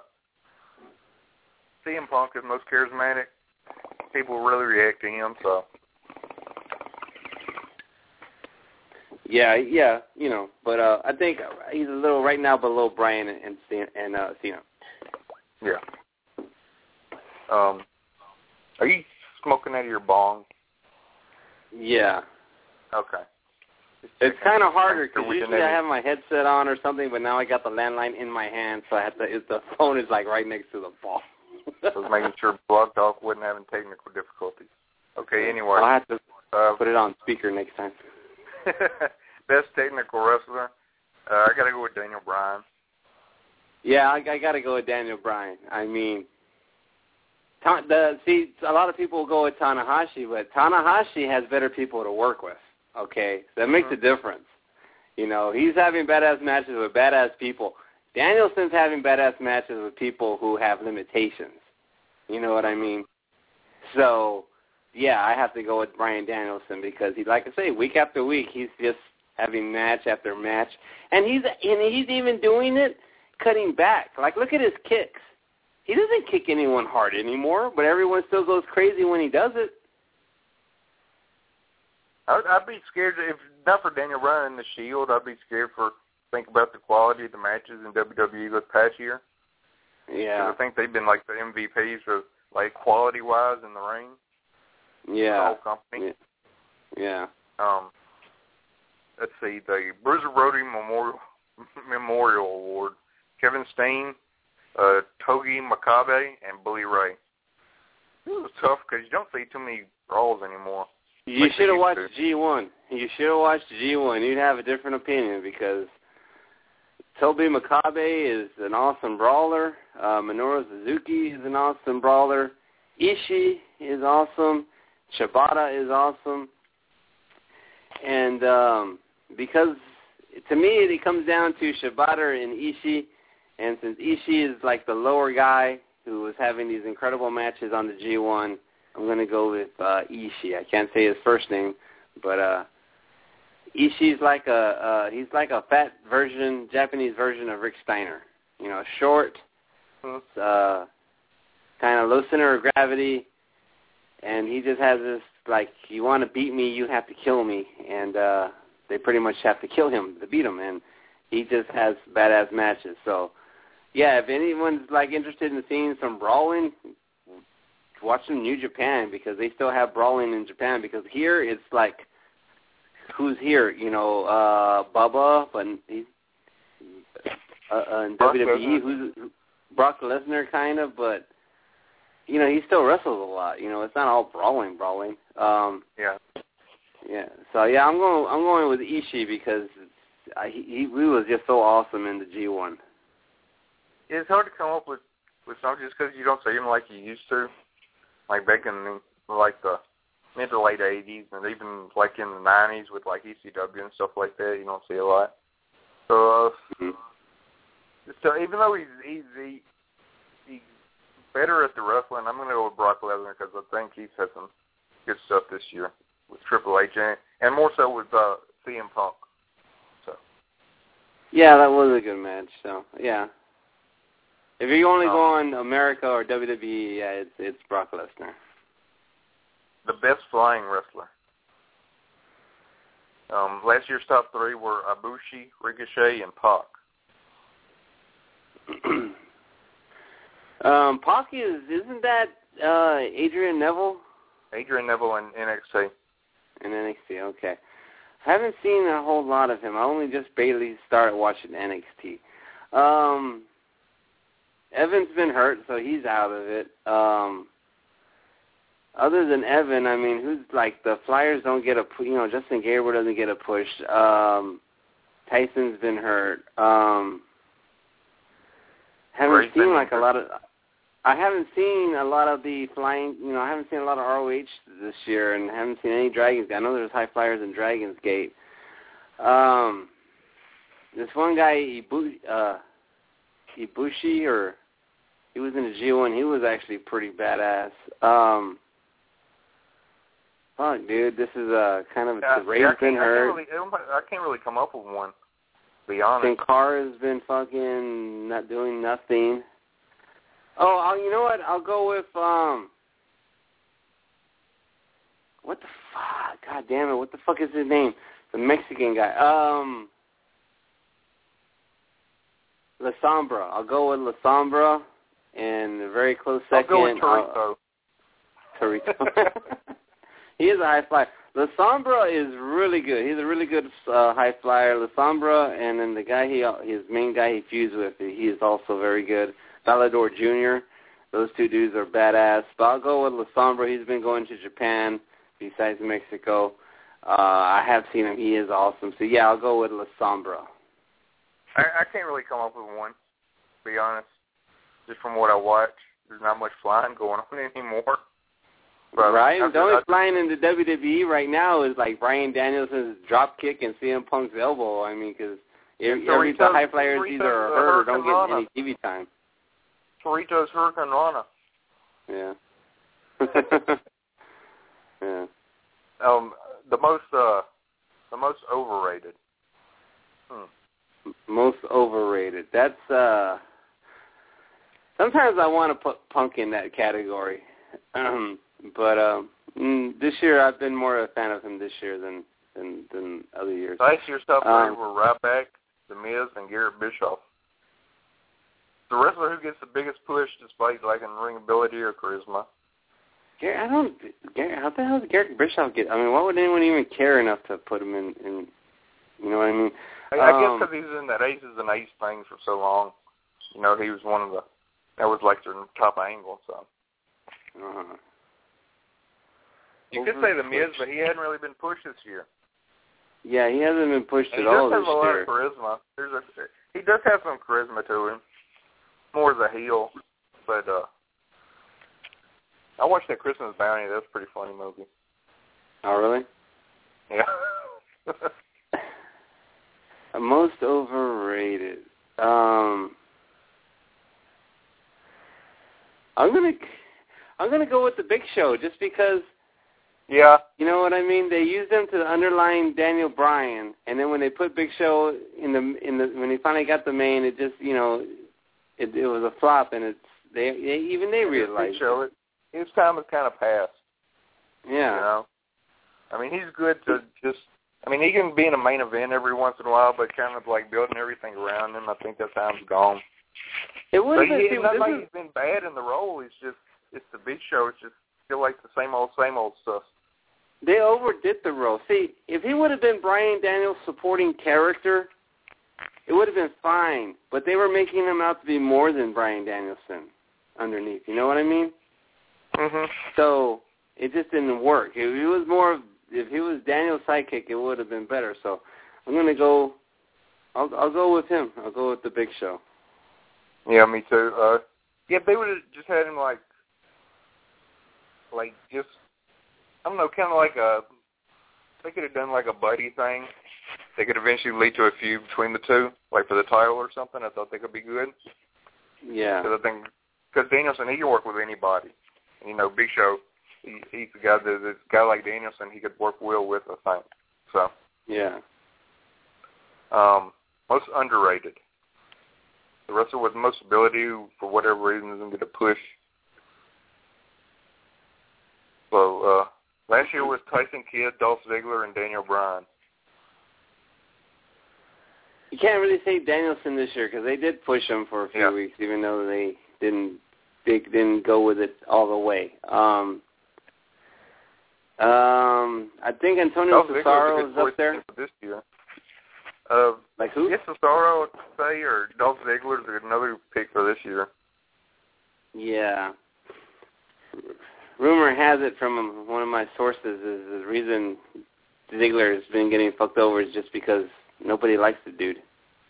C M Punk is most charismatic. People really react to him, so. Yeah, yeah, you know, but uh, I think he's a little right now below Bryan and and, and uh, Cena. Yeah. Um, are you smoking out of your bong? Yeah. Okay. It's kind of harder because usually I have my headset on or something, but now I got the landline in my hand, so I have to. It, the phone is like right next to the ball. I was making sure Blog Talk wasn't having technical difficulties. Okay, anyway. I'll have to uh, put it on speaker next time. Best technical wrestler. Uh, I got to go with Daniel Bryan. Yeah, I, I got to go with Daniel Bryan. I mean, ta- the see, a lot of people go with Tanahashi, but Tanahashi has better people to work with. Okay, so that makes mm-hmm. a difference. You know, he's having badass matches with badass people. Danielson's having badass matches with people who have limitations. You know what I mean? So, yeah, I have to go with Bryan Danielson because he, like I say, week after week, he's just having match after match, and he's and he's even doing it cutting back. Like, look at his kicks. He doesn't kick anyone hard anymore, but everyone still goes crazy when he does it. I'd, I'd be scared, if not for Daniel Bryan in the Shield, I'd be scared for, think about the quality of the matches in W W E this past year. Yeah. I think they've been like the M V Ps for, like, quality-wise in the ring. Yeah. The whole company. Yeah. Um, let's see, the Bruiser Brody Memorial, Memorial Award, Kevin Steen, uh, Togi Makabe, and Bully Ray. It was tough because you don't see too many Raws anymore. You like should have watched G one. You should have watched G one. You'd have a different opinion because Toby Makabe is an awesome brawler. Uh, Minoru Suzuki is an awesome brawler. Ishii is awesome. Shibata is awesome. And um, because, to me, it comes down to Shibata and Ishii. And since Ishii is like the lower guy who was having these incredible matches on the G one, I'm going to go with uh, Ishii. I can't say his first name, but uh, Ishii's like a uh, he's like a fat version, Japanese version of Rick Steiner. You know, short, uh, kind of low center of gravity, and he just has this like, you want to beat me, you have to kill me, and uh, they pretty much have to kill him to beat him, and he just has badass matches. So, yeah, if anyone's like interested in seeing some brawling, watch some New Japan because they still have brawling in Japan. Because here it's like, who's here? You know, uh, Bubba, but he's uh, uh, in Brock W W E, Lesnar. who's Brock Lesnar, kind of, but you know, he still wrestles a lot. You know, it's not all brawling, brawling. Um, yeah. Yeah. So yeah, I'm going. I'm going with Ishii because I, he, he was just so awesome in the G one. It's hard to come up with with something just because you don't see him like you used to, like back in the, like the mid to late eighties, and even like in the nineties with like E C W and stuff like that. You don't see a lot. So, uh, Mm-hmm. so even though he's he's he, he's better at the wrestling, I'm going to go with Brock Lesnar because I think he's had some good stuff this year with Triple H and, and more so with uh, C M Punk. So. Yeah, that was a good match. So yeah, if you're only Um, going America or W W E, yeah, it's it's Brock Lesnar. The best flying wrestler. Um, last year's top three were Ibushi, Ricochet, and Pac. um, Pac is isn't that uh, Adrian Neville? Adrian Neville in N X T. In N X T, okay. I haven't seen a whole lot of him. I only just barely started watching N X T. Um, Evan's been hurt, so he's out of it. Um, other than Evan, I mean, who's like the Flyers don't get a, you know, Justin Gabriel doesn't get a push. Um, Tyson's been hurt. Um, haven't Ray's seen been like a injured. lot of. I haven't seen a lot of the flying, you know, I haven't seen a lot of R O H this year and haven't seen any Dragons. I know there's High Flyers in Dragons Gate. Um, this one guy, Ibu, uh, Ibushi, or he was in the G one. He was actually pretty badass. Um, fuck, dude, this is uh, kind of, Yeah, Ray's yeah, I been can't- I hurt. can't, really, I can't really come up with one, to be honest. Sin Cara's been fucking not doing nothing. Oh, I'll, you know what? I'll go with, um, what the fuck? God damn it. What the fuck is his name? The Mexican guy. Um, La Sombra. I'll go with La Sombra. And a very close second. I'll go with Torito. Uh, Torito. He is a high flyer. La Sombra is really good. He's a really good uh, high flyer. La Sombra, and then the guy he, his main guy he fused with, he is also very good. Valador Junior Those two dudes are badass. But I'll go with La Sombra. He's been going to Japan besides Mexico. Uh, I have seen him. He is awesome. So, yeah, I'll go with La Sombra. I, I can't really come up with one, to be honest. Just from what I watch, there's not much flying going on anymore. But right? I, The only I, flying in the W W E right now is like Bryan Danielson's drop kick and C M Punk's elbow. I mean, because every, every the high flyers either are hurt or don't get any T V time. Torito's Hurricane Rana. Yeah. Yeah. Um, the most, uh, the most overrated. Hmm. Most overrated. That's, uh, sometimes I want to put Punk in that category. Um, but, um, mm, this year I've been more a fan of him this year than, than, than other years. Last year's top three Um, were Ryback, The Miz, and Garrett Bischoff. The wrestler who gets the biggest push despite lacking ring ability or charisma. Garrett, I don't, Garrett, how the hell did Garrett Bischoff get, I mean, why would anyone even care enough to put him in, in you know what I mean? I, I um, guess because he was in that Aces and Ace thing for so long. You know, he was one of the, that was like their top angle, so. Uh-huh. You could say The Miz, but he hadn't really been pushed this year. Yeah, he hasn't been pushed And at he all does this have a lot year. of charisma. There's a, he does have some charisma to him. More as a heel, but uh, I watched that Christmas Bounty. That was a pretty funny movie. Oh, really? Yeah. Most overrated. Um, I'm gonna, I'm gonna go with the Big Show just because. Yeah. You know what I mean? They used them to underline Daniel Bryan, and then when they put Big Show in the in the when they finally got the main, it just you know, it it was a flop, and it's they, they even they realized. Big Show, it, his time has kind of passed. Yeah. You know, I mean, he's good to just I mean, he can be in a main event every once in a while, but kind of like building everything around him, I think that time's gone. It would have been. It's not like he's been bad in the role. It's just, it's the Big Show. It's just still like the same old, same old stuff. They overdid the role. See, if he would have been Bryan Daniels' supporting character, it would have been fine. But they were making him out to be more than Bryan Danielson underneath. You know what I mean? Mm-hmm. So it just didn't work. If he was more of, if he was Daniel's sidekick, it would have been better. So I'm gonna go. I'll I'll go with him. I'll go with the Big Show. Yeah, me too. Uh, yeah, they would have just had him like, like just, I don't know, kind of like a. They could have done like a buddy thing. They could eventually lead to a feud between the two, like for the title or something. I thought they could be good. Yeah. Because I think, because Danielson, he can work with anybody. And, you know, Big Show, he, he's the guy that, this guy like Danielson, he could work well with, I think. So. Yeah. Um, most underrated. The wrestler with the most ability, who, for whatever reason, isn't going to push. So, uh, last year was Tyson Kidd, Dolph Ziggler, and Daniel Bryan. You can't really say Danielson this year because they did push him for a few yeah. weeks, even though they didn't they didn't go with it all the way. Um, um, I think Antonio Dolph Cesaro is up there. For this year. Uh, like who? Yes, Cesaro, I'd say, or Dolph Ziggler is another pick for this year. Yeah. Rumor has it from one of my sources is the reason Ziggler has been getting fucked over is just because nobody likes the dude.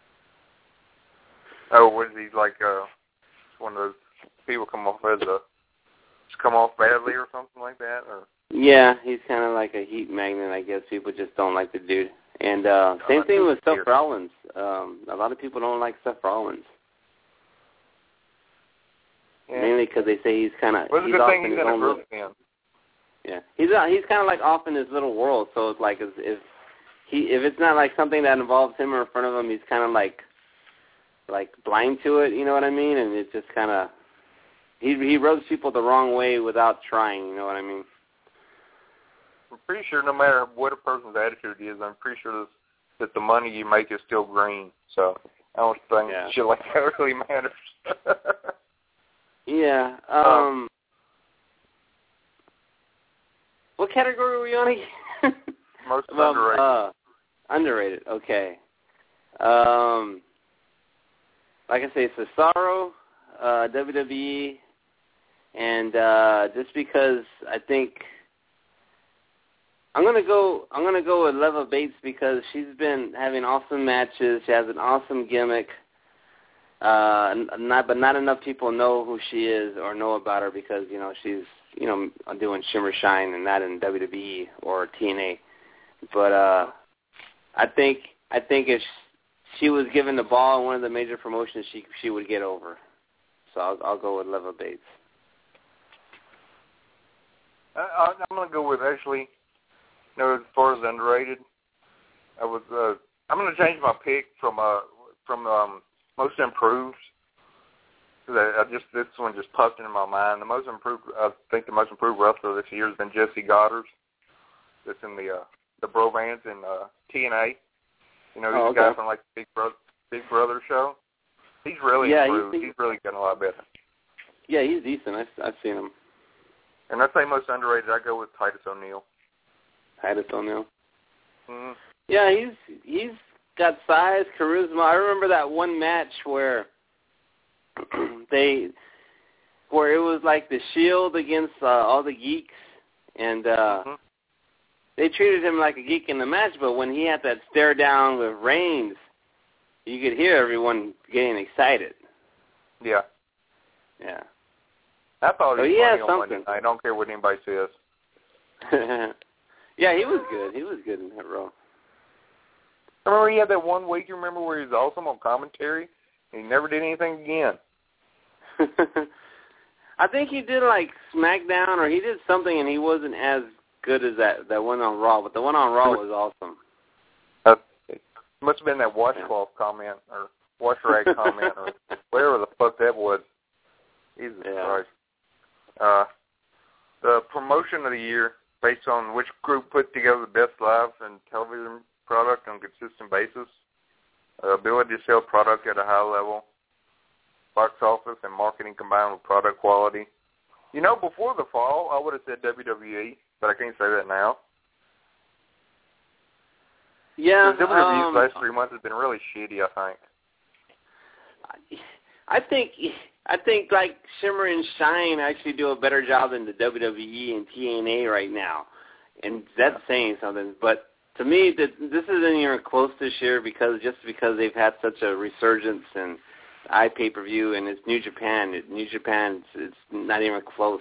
Oh, was he like uh, one of those people come off as a just come off badly or something like that? Or yeah, he's kind of like a heat magnet, I guess. People just don't like the dude. And uh, same thing with Seth Rollins. Um, a lot of people don't like Seth Rollins. Yeah. Mainly because they say he's kind of well, he's off off in his he's own in little. Yeah, he's uh, he's kind of like off in his little world. So it's like if, if he if it's not like something that involves him or in front of him, he's kind of like like blind to it. You know what I mean? And it's just kind of he he rubs people the wrong way without trying. You know what I mean? I'm pretty sure no matter what a person's attitude is, I'm pretty sure that, that the money you make is still green. So I don't think yeah. shit like that really matters. yeah. Um, um, what category were we on again? Most well, underrated. Uh, underrated. Okay. Um, like I say, Cesaro, uh, W W E, and uh, just because I think. I'm gonna go. I'm gonna go with Leva Bates because she's been having awesome matches. She has an awesome gimmick. Uh, not, but not enough people know who she is or know about her because you know she's you know doing Shimmer Shine and not in W W E or T N A. But uh, I think I think if she was given the ball in one of the major promotions, she she would get over. So I'll, I'll go with Leva Bates. I, I'm gonna go with actually. You know, as far as underrated, I was. Uh, I'm going to change my pick from uh from um, most improved. I, I just this one just popped into my mind. The most improved, I think, the most improved wrestler this year has been Jesse Goddard. That's in the uh, the Bromance in uh, T N A. You know, he's oh, a guy okay. from like the Big Brother Big Brother show. He's really yeah, improved. He's, he's really gotten a lot better. Yeah, he's decent. I've, I've seen him. And I'd say most underrated, I go with Titus O'Neil. Titus O'Neil. Mm-hmm. Yeah, he's he's got size, charisma. I remember that one match where they, where it was like the Shield against uh, all the geeks, and uh, mm-hmm. they treated him like a geek in the match. But when he had that stare down with Reigns, you could hear everyone getting excited. Yeah. Yeah. I thought he was oh, funny yeah, on Monday night. I don't care what anybody says. Yeah, he was good. He was good in that role. Remember he had that one week, you remember, where he was awesome on commentary? He never did anything again. I think he did, like, SmackDown, or he did something, and he wasn't as good as that, that one on Raw. But the one on Raw was awesome. Uh, it must have been that washcloth yeah. comment, or wash rag comment, or whatever the fuck that was. Jesus yeah. Christ. Uh, the promotion of the year, based on which group put together the best live and television product on a consistent basis, uh, ability to sell product at a high level, box office and marketing combined with product quality. You know, before the fall, I would have said W W E, but I can't say that now. Yeah, the W W E's um, last three months has been really shitty, I think. I think I think like Shimmer and Shine actually do a better job than the W W E and T N A right now, and that's saying something. But to me, this isn't even close this year because just because they've had such a resurgence in I pay per view and it's New Japan. It, New Japan, it's, it's not even close.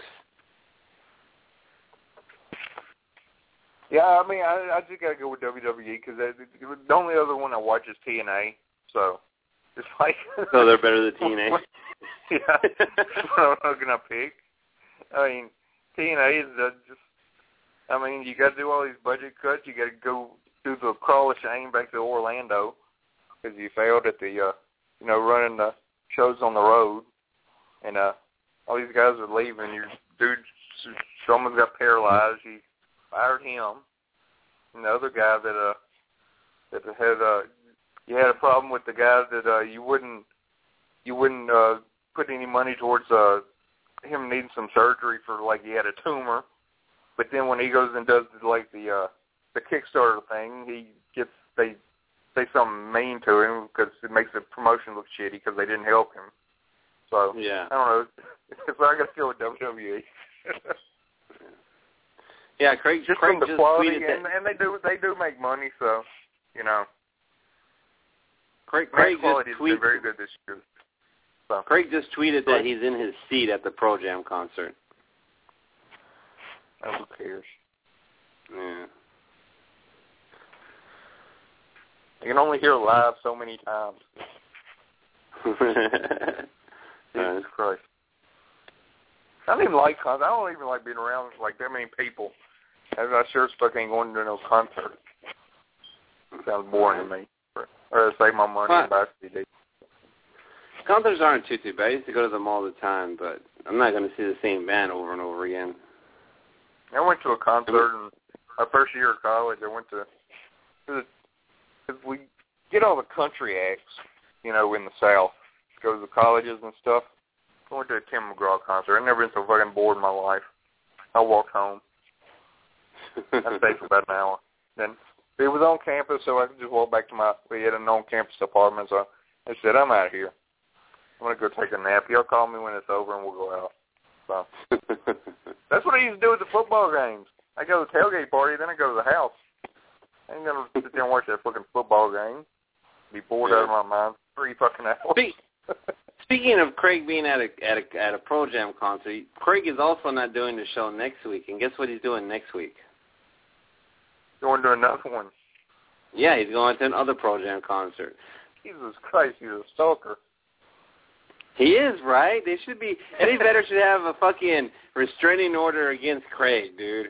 Yeah, I mean, I, I just gotta go with W W E because the only other one I watch is T N A, so it's like. So they're better than T N A. Yeah, that's what I'm gonna pick. I mean, T N A is uh, just. I mean, you got to do all these budget cuts. You got to go do the crawl of shame back to Orlando because you failed at the, uh, you know, running the shows on the road, and uh, all these guys are leaving. Your dude, someone got paralyzed. You fired him, and the other guy that uh that had uh you had a problem with the guy that uh you wouldn't you wouldn't uh put any money towards uh him needing some surgery for like he had a tumor. But then when he goes and does like the uh, the Kickstarter thing, he gets they say something mean to him because it makes the promotion look shitty because they didn't help him. So yeah, I don't know. So I got to go with W W E. Yeah, Craig just Craig from the just quality, tweeted and, that, and they do they do make money. So you know, Craig Craig quality just has been tweeted. very good this year. So. Craig just tweeted Right. that he's in his seat at the Pro Jam concert. Oh, who cares? Yeah. You can only hear live so many times. Jesus Christ. I don't even like concerts. I don't even like being around like that many people. I sure as fuck ain't going to no concert. It sounds boring to me. Or save my money and buy C D. Concerts aren't too, too bad. I used to go to them all the time, but I'm not going to see the same band over and over again. I went to a concert in my first year of college. I went to, cause we get all the country acts, you know, in the South. Go to the colleges and stuff. I went to a Tim McGraw concert. I've never been so fucking bored in my life. I walked home. I stayed for about an hour. Then it was on campus, so I could just walk back to my, we had an on-campus apartment, so I said, I'm out of here. I'm going to go take a nap. Y'all call me when it's over and we'll go out. So that's what I used to do at the football games. I go to the tailgate party, then I go to the house. I ain't going to sit there and watch that fucking football game. Be bored yeah. out of my mind. Three fucking hours. Speak, speaking of Craig being at a, at a at a Pro Jam concert, Craig is also not doing the show next week. And guess what he's doing next week? Going to another one. Yeah, he's going to another Pro Jam concert. Jesus Christ, he's a stalker. He is, right? They should be. Eddie Vedder should have a fucking restraining order against Craig, dude.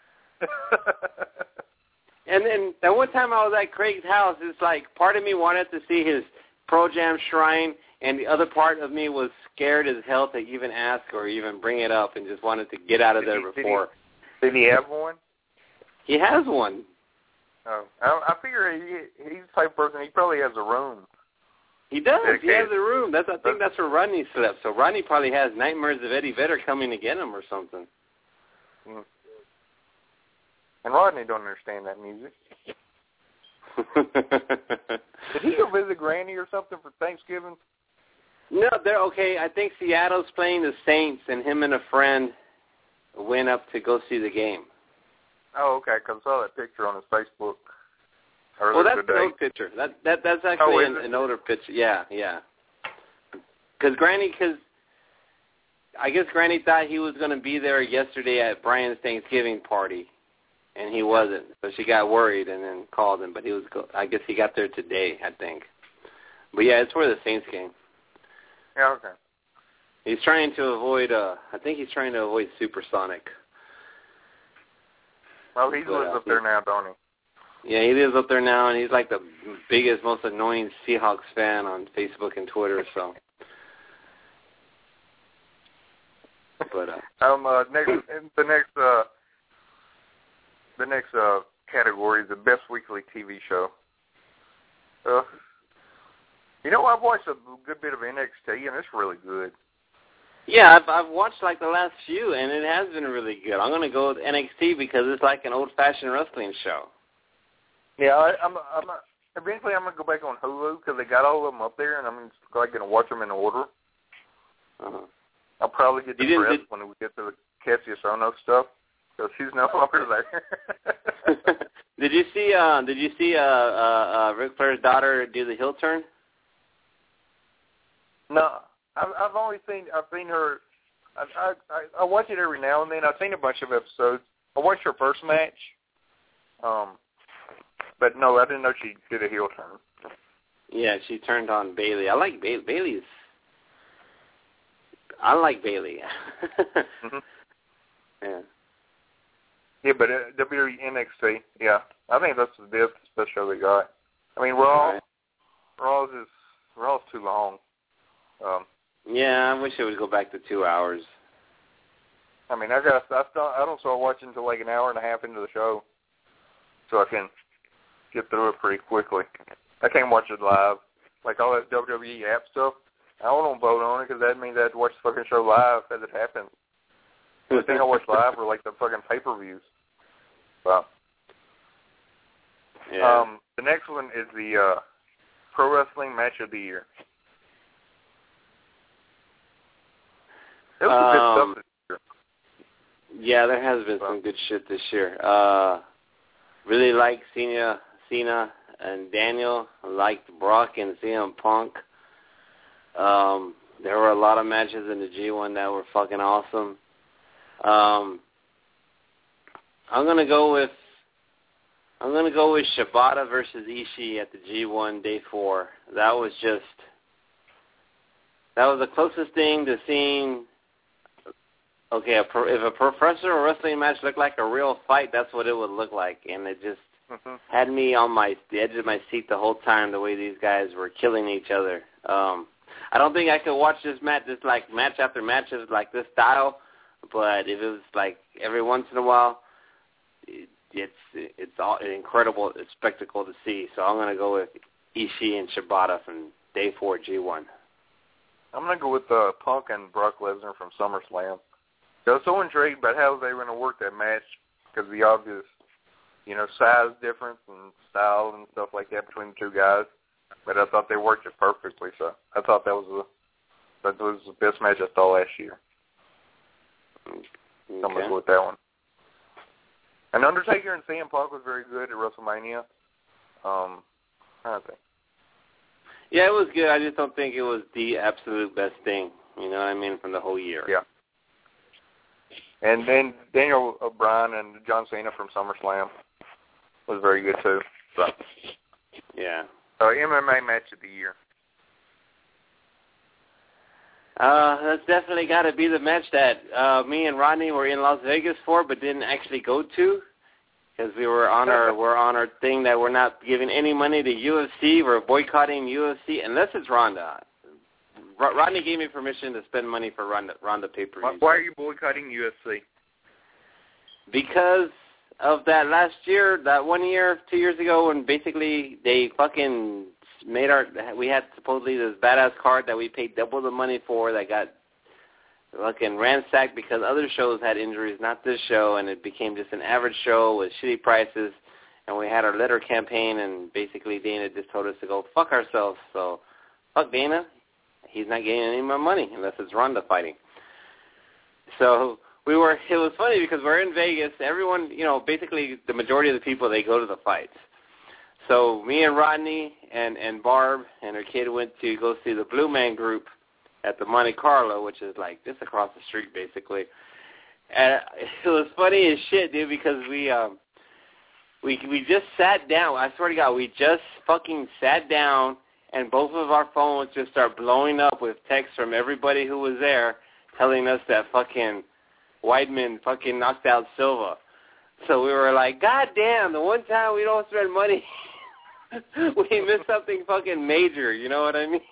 And then that one time I was at Craig's house, it's like part of me wanted to see his Pro Jam shrine, and the other part of me was scared as hell to even ask or even bring it up and just wanted to get out of did there he, before. Did he, did he have one? He has one. Oh, I, I figure he, he's the type of person, he probably has a room. He does. Dedicated. He has a room. That's I think that's where Rodney slept. So Rodney probably has nightmares of Eddie Vedder coming to get him or something. Mm. And Rodney don't understand that music. Did he go visit Granny or something for Thanksgiving? No, they're okay. I think Seattle's playing the Saints, and him and a friend went up to go see the game. Oh, okay, because I saw that picture on his Facebook. Well, that's today. an old picture. That that that's actually oh, an, an older picture. Yeah, yeah. Because Granny, because I guess Granny thought he was going to be there yesterday at Brian's Thanksgiving party, and he wasn't. So she got worried and then called him. But he was. I guess he got there today, I think. But yeah, it's where the Saints game. Yeah, okay. He's trying to avoid. Uh, I think he's trying to avoid Supersonic. Well, he but, lives uh, up there now, don't he? Yeah, he lives up there now, and he's like the biggest, most annoying Seahawks fan on Facebook and Twitter. So, but uh, um, uh, next the next uh, the next uh, category is the best weekly T V show. Uh, you know, I've watched a good bit of N X T, and it's really good. Yeah, I've I've watched like the last few, and it has been really good. I'm gonna go with N X T because it's like an old-fashioned wrestling show. Yeah, I, I'm. I'm. Eventually, I'm gonna go back on Hulu because they got all of them up there, and I'm just like gonna watch them in order. Uh-huh. I'll probably get You depressed did, when we get to the Katsuyori Sono stuff because she's no longer there. Did you see? Uh, did you see uh, uh, uh, Ric Flair's daughter do the heel turn? No. I've, I've only seen I've seen her. I, I I watch it every now and then. I've seen a bunch of episodes. I watched her first match, um, but no, I didn't know she did a heel turn. Yeah, she turned on Bayley. I like Bayley. Bayley's. I like Bayley. mm-hmm. Yeah. Yeah, but uh, W W E N X T. Yeah, I think that's the best best show they got. I mean, Raw. Right. Raw's is Raw's too long. Um. Yeah, I wish it would go back to two hours. I mean, I got I start, I don't start watching until like an hour and a half into the show, so I can get through it pretty quickly. I can't watch it live, like all that W W E app stuff. I don't vote on it because that means I have to watch the fucking show live as it happens. The thing I watch live are like the fucking pay-per-views. So, yeah. um, the next one is the uh, Pro Wrestling Match of the Year. It was um, a good stuff this year. Yeah, there has been some good shit this year. Uh, really like Cena, Cena and Daniel. I liked Brock and C M Punk. Um, there were a lot of matches in the G one that were fucking awesome. Um, I'm gonna go with I'm gonna go with Shibata versus Ishii at the G one Day Four. That was just that was the closest thing to seeing. Okay, a pro, if a professional wrestling match looked like a real fight, that's what it would look like, and it just mm-hmm. had me on my the edge of my seat the whole time. The way these guys were killing each other. Um, I don't think I could watch this match, just like match after match of like this style. But if it was like every once in a while, it, it's it's all an incredible spectacle to see. So I'm gonna go with Ishii and Shibata from Day Four G one. I'm gonna go with uh, Punk and Brock Lesnar from SummerSlam. I was so intrigued about how they were going to work that match because of the obvious, you know, size difference and style and stuff like that between the two guys. But I thought they worked it perfectly, so I thought that was the that was the best match I saw last year. Okay. I'm going to go with that one. And Undertaker and C M Punk was very good at WrestleMania. Um, I don't think. Yeah, it was good. I just don't think it was the absolute best thing. You know what I mean? From the whole year. Yeah. And then Daniel Bryan and John Cena from SummerSlam was very good too. So, yeah. Uh, M M A match of the year. Uh, that's definitely got to be the match that uh, me and Rodney were in Las Vegas for, but didn't actually go to, because we were on our we're on our thing that we're not giving any money to U F C. We're boycotting U F C unless it's Ronda. Rodney gave me permission to spend money for Ronda, Ronda pay-per-views. Why are you boycotting U F C? Because of that last year, that one year, two years ago, when basically they fucking made our, we had supposedly this badass card that we paid double the money for that got fucking ransacked because other shows had injuries, not this show, and it became just an average show with shitty prices, and we had our letter campaign, and basically Dana just told us to go fuck ourselves, so fuck Dana. He's not getting any more money unless it's Ronda fighting. So we were, it was funny because we're in Vegas. Everyone, you know, basically the majority of the people, they go to the fights. So me and Rodney and, and Barb and her kid went to go see the Blue Man Group at the Monte Carlo, which is like just across the street basically. And it was funny as shit, dude, because we, um, we, we just sat down. I swear to God, we just fucking sat down. And both of our phones just start blowing up with texts from everybody who was there telling us that fucking Weidman fucking knocked out Silva. So we were like, God damn, the one time we don't spend money, we missed something fucking major, you know what I mean?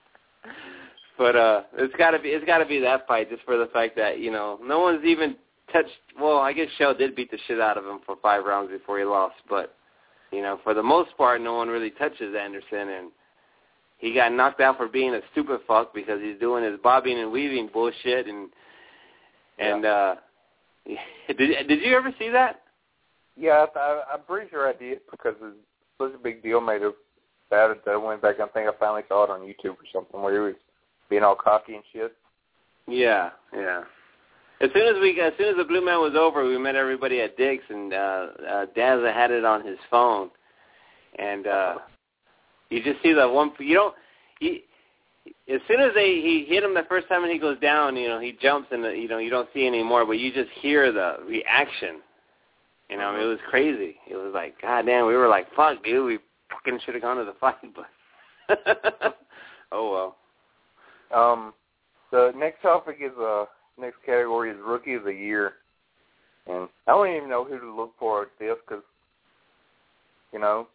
But uh, it's gotta be it's gotta be that fight just for the fact that, you know, no one's even touched. Well, I guess Shell did beat the shit out of him for five rounds before he lost, but you know, for the most part, no one really touches Anderson, and he got knocked out for being a stupid fuck because he's doing his bobbing and weaving bullshit, and and uh, did did you ever see that? Yeah, I, I'm pretty sure I did because it's such a big deal made about it that I went back and I think I finally saw it on YouTube or something where he was being all cocky and shit. Yeah, yeah. As soon as we, as soon as the Blue Man was over, we met everybody at Dick's, and uh, uh, Dazza had it on his phone, and uh, you just see the one. You don't. He, as soon as they he hit him the first time and he goes down, you know, he jumps and the, you know you don't see anymore, but you just hear the reaction. You know, it was crazy. It was like, God damn, we were like, fuck, dude, we fucking should have gone to the fight, but oh well. Um, the next topic is uh. Next category is Rookie of the Year. And I don't even know who to look for at this because, you know.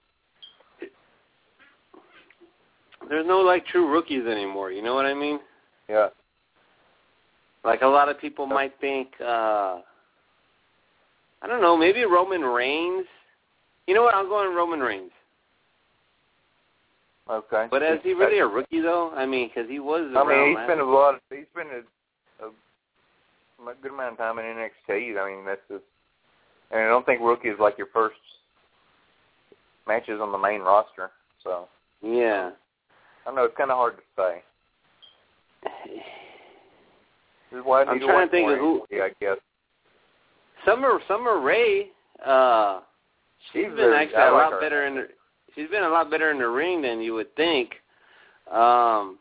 There's no, like, true rookies anymore. You know what I mean? Yeah. Like, a lot of people might think, uh, I don't know, maybe Roman Reigns. You know what? I'm going Roman Reigns. Okay. But is he really a rookie, though? I mean, because he was I mean, he's spent a lot of, he's spent a, a a good amount of time in N X T. I mean, that's just, and I don't think rookie is like your first matches on the main roster. So yeah, I know it's kind of hard to say. This is why I I'm trying to think of who. Yeah, I guess Summer Summer Rae. Uh, she's, she's been actually a lot her. better in the. She's been a lot better in the ring than you would think. Um,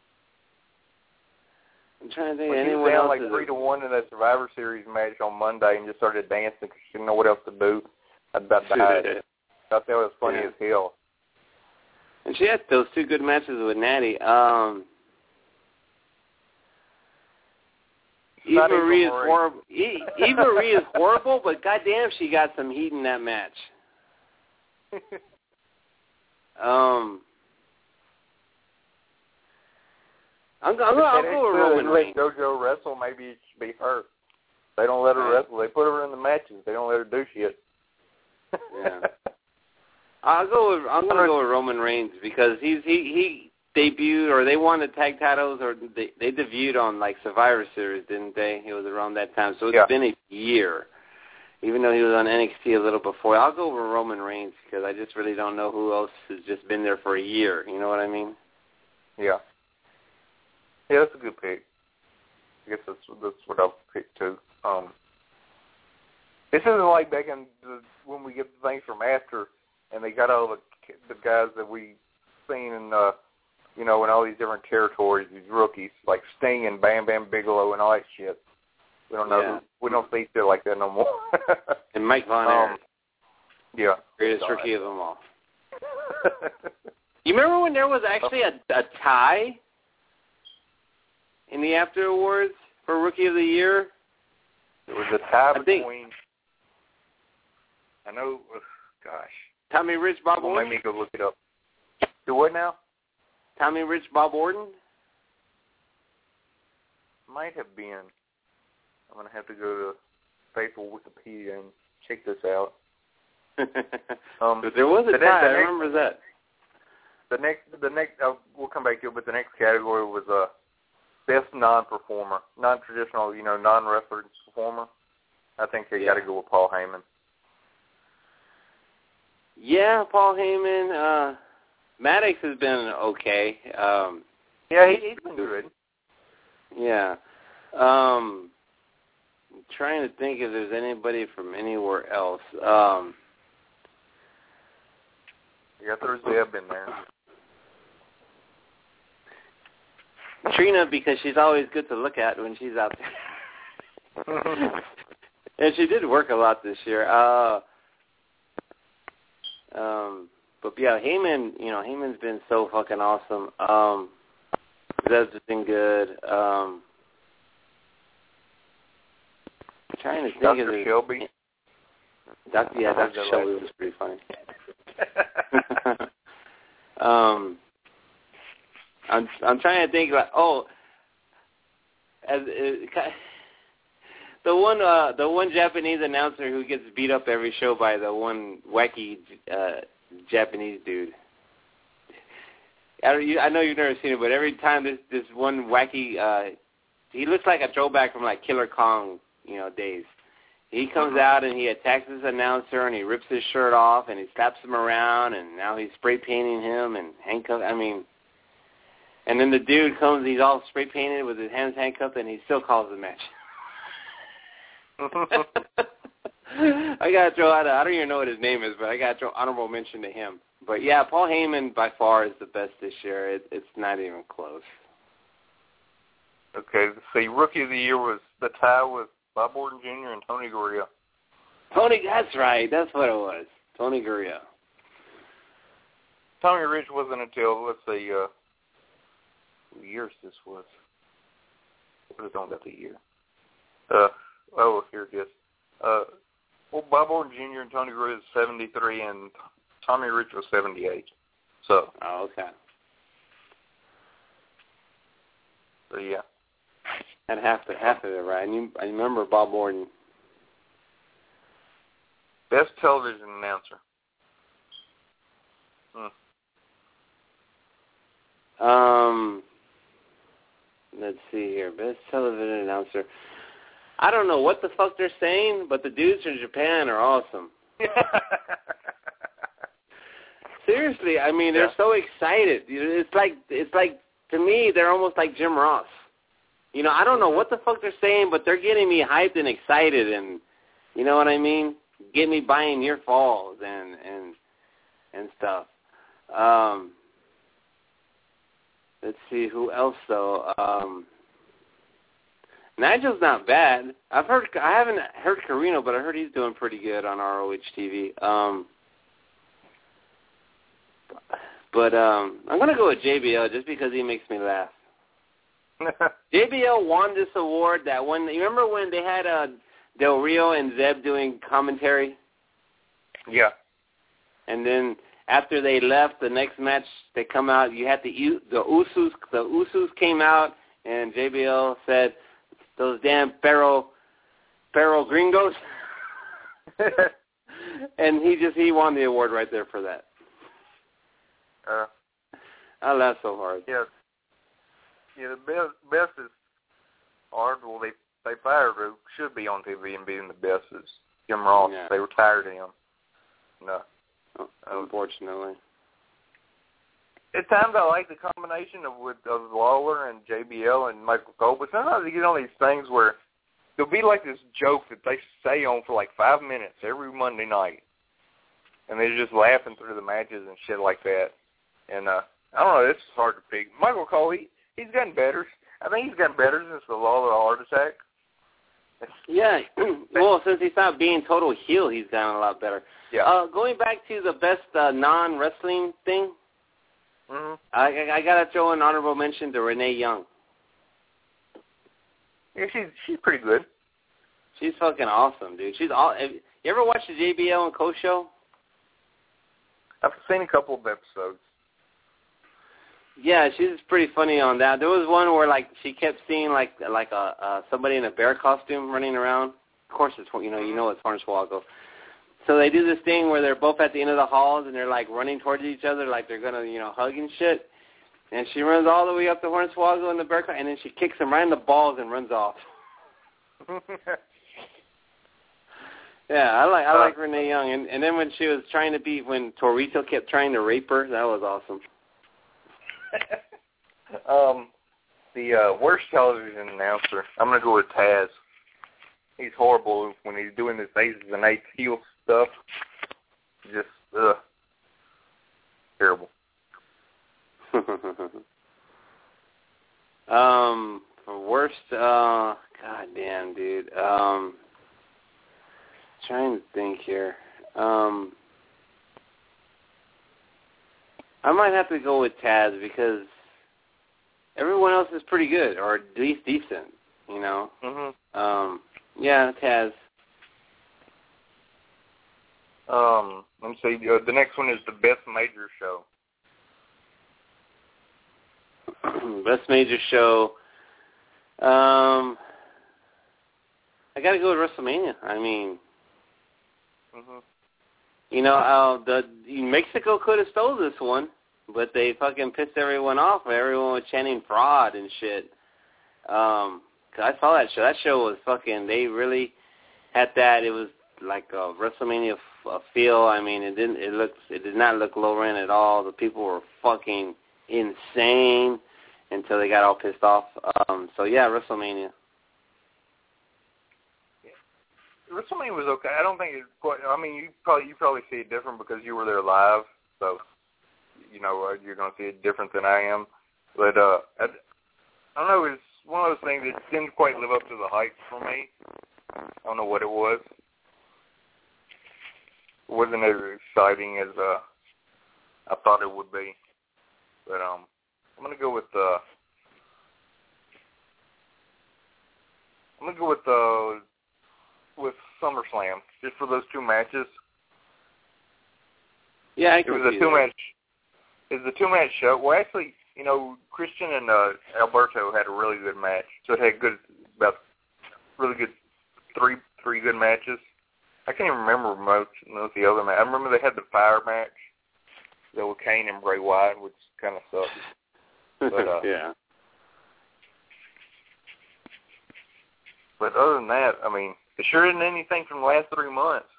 I'm trying to think well, of anyone down else. Like three to one in that Survivor Series match on Monday, and just started dancing because she didn't know what else to do. I about died. I thought that was funny yeah. as hell. And she had those two good matches with Natty. Um, Eva Marie is horrible. Eva Marie is horrible, but goddamn, she got some heat in that match. um. I'm, I'm, I'm, I'll go with Roman Reigns. Let JoJo wrestle, maybe it should be her. They don't let her right. wrestle. They put her in the matches. They don't let her do shit. yeah. I'll go with I'm gonna go with Roman Reigns because he's he he debuted or they won the tag titles or they they debuted on like Survivor Series, didn't they? It was around that time, so it's yeah. been a year. Even though he was on N X T a little before, I'll go with Roman Reigns because I just really don't know who else has just been there for a year. You know what I mean? Yeah. Yeah, that's a good pick. I guess that's that's what I'll pick too. Um, this isn't like back in the, when we get the things from after, and they got all the the guys that we seen in uh, you know, in all these different territories, these rookies like Sting and Bam Bam Bigelow and all that shit. We don't know. Yeah. Who, we don't see shit like that no more. And Mike Von Erich. Um, yeah, greatest Sorry. rookie of them all. You remember when there was actually a, a tie in the After Awards for Rookie of the Year? There was a tie I between, think, I know, gosh. Tommy Rich, Bob well, Orton? Let me go look it up. Do what now? Tommy Rich, Bob Orton? Might have been. I'm going to have to go to faithful Wikipedia and check this out. um, but there was a the tie, next, I remember that. The next, the next, uh, we'll come back to it, but the next category was uh, best non-performer, non-traditional, you know, non-reference performer. I think they yeah. got to go with Paul Heyman. Yeah, Paul Heyman. Uh, Maddox has been okay. Um, yeah, he, he's been good. Yeah. Um, I'm trying to think if there's anybody from anywhere else. Um, yeah, there's Zeb in there. Trina, because she's always good to look at when she's out there. And she did work a lot this year. Uh, um, but yeah, Heyman, you know, Heyman's been so fucking awesome. Um, Zeb's been good. Um, I'm trying to think Doctor of Shelby. Doctor yeah, Doctor Shelby was pretty funny. um, I'm I'm trying to think like oh, as, as the one uh, the one Japanese announcer who gets beat up every show by the one wacky uh, Japanese dude. I, don't, you, I know you've never seen it, but every time this this one wacky, uh, he looks like a throwback from like Killer Kong, you know, days. He comes uh-huh. out and he attacks this announcer and he rips his shirt off and he slaps him around and now he's spray painting him and handcuffed. I mean, and then the dude comes, he's all spray painted with his hands handcuffed and he still calls the match. I gotta throw out. A, I don't even know what his name is, but I gotta throw honorable mention to him. But yeah, Paul Heyman by far is the best this year. It, it's not even close. Okay, see, Rookie of the Year was the tie with Bob Orton Junior and Tony Gurria. Tony, that's right. That's what it was. Tony Gurria. Tommy Rich wasn't until, let's see, uh, what years this was. What is on about the year? Uh, oh, here it is. Uh, well, Bob Orton Junior and Tony Gurria is seventy-three, and Tommy Rich was seventy-eight. So. Oh, okay. So, yeah. And half the half of it, right? And you, I remember Bob Orton. Best television announcer. Hmm. Um, let's see here. Best television announcer. I don't know what the fuck they're saying, but the dudes from Japan are awesome. Seriously, I mean, they're yeah. so excited. It's like, it's like, to me, they're almost like Jim Ross. You know, I don't know what the fuck they're saying, but they're getting me hyped and excited, and you know what I mean? Get me buying near falls and and and stuff. Um, let's see who else though. Um, Nigel's not bad. I've heard. I haven't heard Carino, but I heard he's doing pretty good on R O H T V. Um, but um, I'm gonna go with J B L just because he makes me laugh. J B L won this award. That one. You remember when they had uh, Del Rio and Zeb doing commentary? Yeah. And then after they left, the next match they come out. You had the the Usos. The Usos came out, and J B L said, "Those damn Perro, Perro Gringos," and he just he won the award right there for that. Uh, I laughed so hard. Yeah. Yeah, the best, best is hard. Well, they they fired who should be on T V and being the best is Jim Ross. Yeah. They retired him. No. Oh, unfortunately. At times I like the combination of with of Lawler and J B L and Michael Cole, but sometimes you get on these things where there'll be like this joke that they stay on for like five minutes every Monday night, and they're just laughing through the matches and shit like that. And uh, I don't know, it's hard to pick. Michael Cole, he he's gotten better. I think he's gotten better since the Lawler heart attack. Yeah, well, since he stopped being total heel, he's gotten a lot better. Yeah. Uh, going back to the best uh, non-wrestling thing, mm-hmm. I, I got to throw an honorable mention to Renee Young. Yeah, she's she's pretty good. She's fucking awesome, dude. She's all. Have you ever watched the J B L and Co show? I've seen a couple of episodes. Yeah, she's pretty funny on that. There was one where like she kept seeing like like a uh, somebody in a bear costume running around. Of course, it's you know you know it's Hornswoggle. So they do this thing where they're both at the end of the halls and they're like running towards each other like they're gonna you know hug and shit. And she runs all the way up to Hornswoggle in the bear costume, and then she kicks him right in the balls and runs off. Yeah, I like I like Renee Young, and and then when she was trying to be when Torito kept trying to rape her, that was awesome. um, the uh, worst television announcer, I'm going to go with Taz. He's horrible when he's doing this aces and eights heel stuff. Just, ugh. Terrible. um, for worst, uh, goddamn, dude. Um, trying to think here. Um... I might have to go with Taz because everyone else is pretty good, or at least decent, you know. Mm-hmm. Um, yeah, Taz. Um, let me see. Uh, the next one is the Best Major Show. Best Major Show. Um, I got to go with WrestleMania. I mean, mm-hmm. you know, uh, the Mexico could have stole this one, but they fucking pissed everyone off. Everyone was chanting fraud and shit. Um, cause I saw that show. That show was fucking. They really had that. It was like a WrestleMania f- a feel. I mean, it didn't. It looks. It did not look low rent at all. The people were fucking insane until they got all pissed off. Um, so yeah, WrestleMania. WrestleMania was okay. I don't think it's quite. I mean, you probably you probably see it different because you were there live, so you know uh, you're going to see it different than I am. But uh, I, I don't know. It's one of those things that didn't quite live up to the hype for me. I don't know what it was. It wasn't as exciting as uh, I thought it would be. But um, I'm going to go with uh, I'm going to go with uh. with SummerSlam, just for those two matches. Yeah, I can It was see a two that. match. It was a two match show. Well, actually, you know, Christian and uh, Alberto had a really good match. So it had good, about really good three three good matches. I can't even remember most of the other matches. I remember they had the fire match, that with Kane and Bray Wyatt, which kind of sucked. But, uh, yeah. But other than that, I mean, it sure isn't anything from the last three months.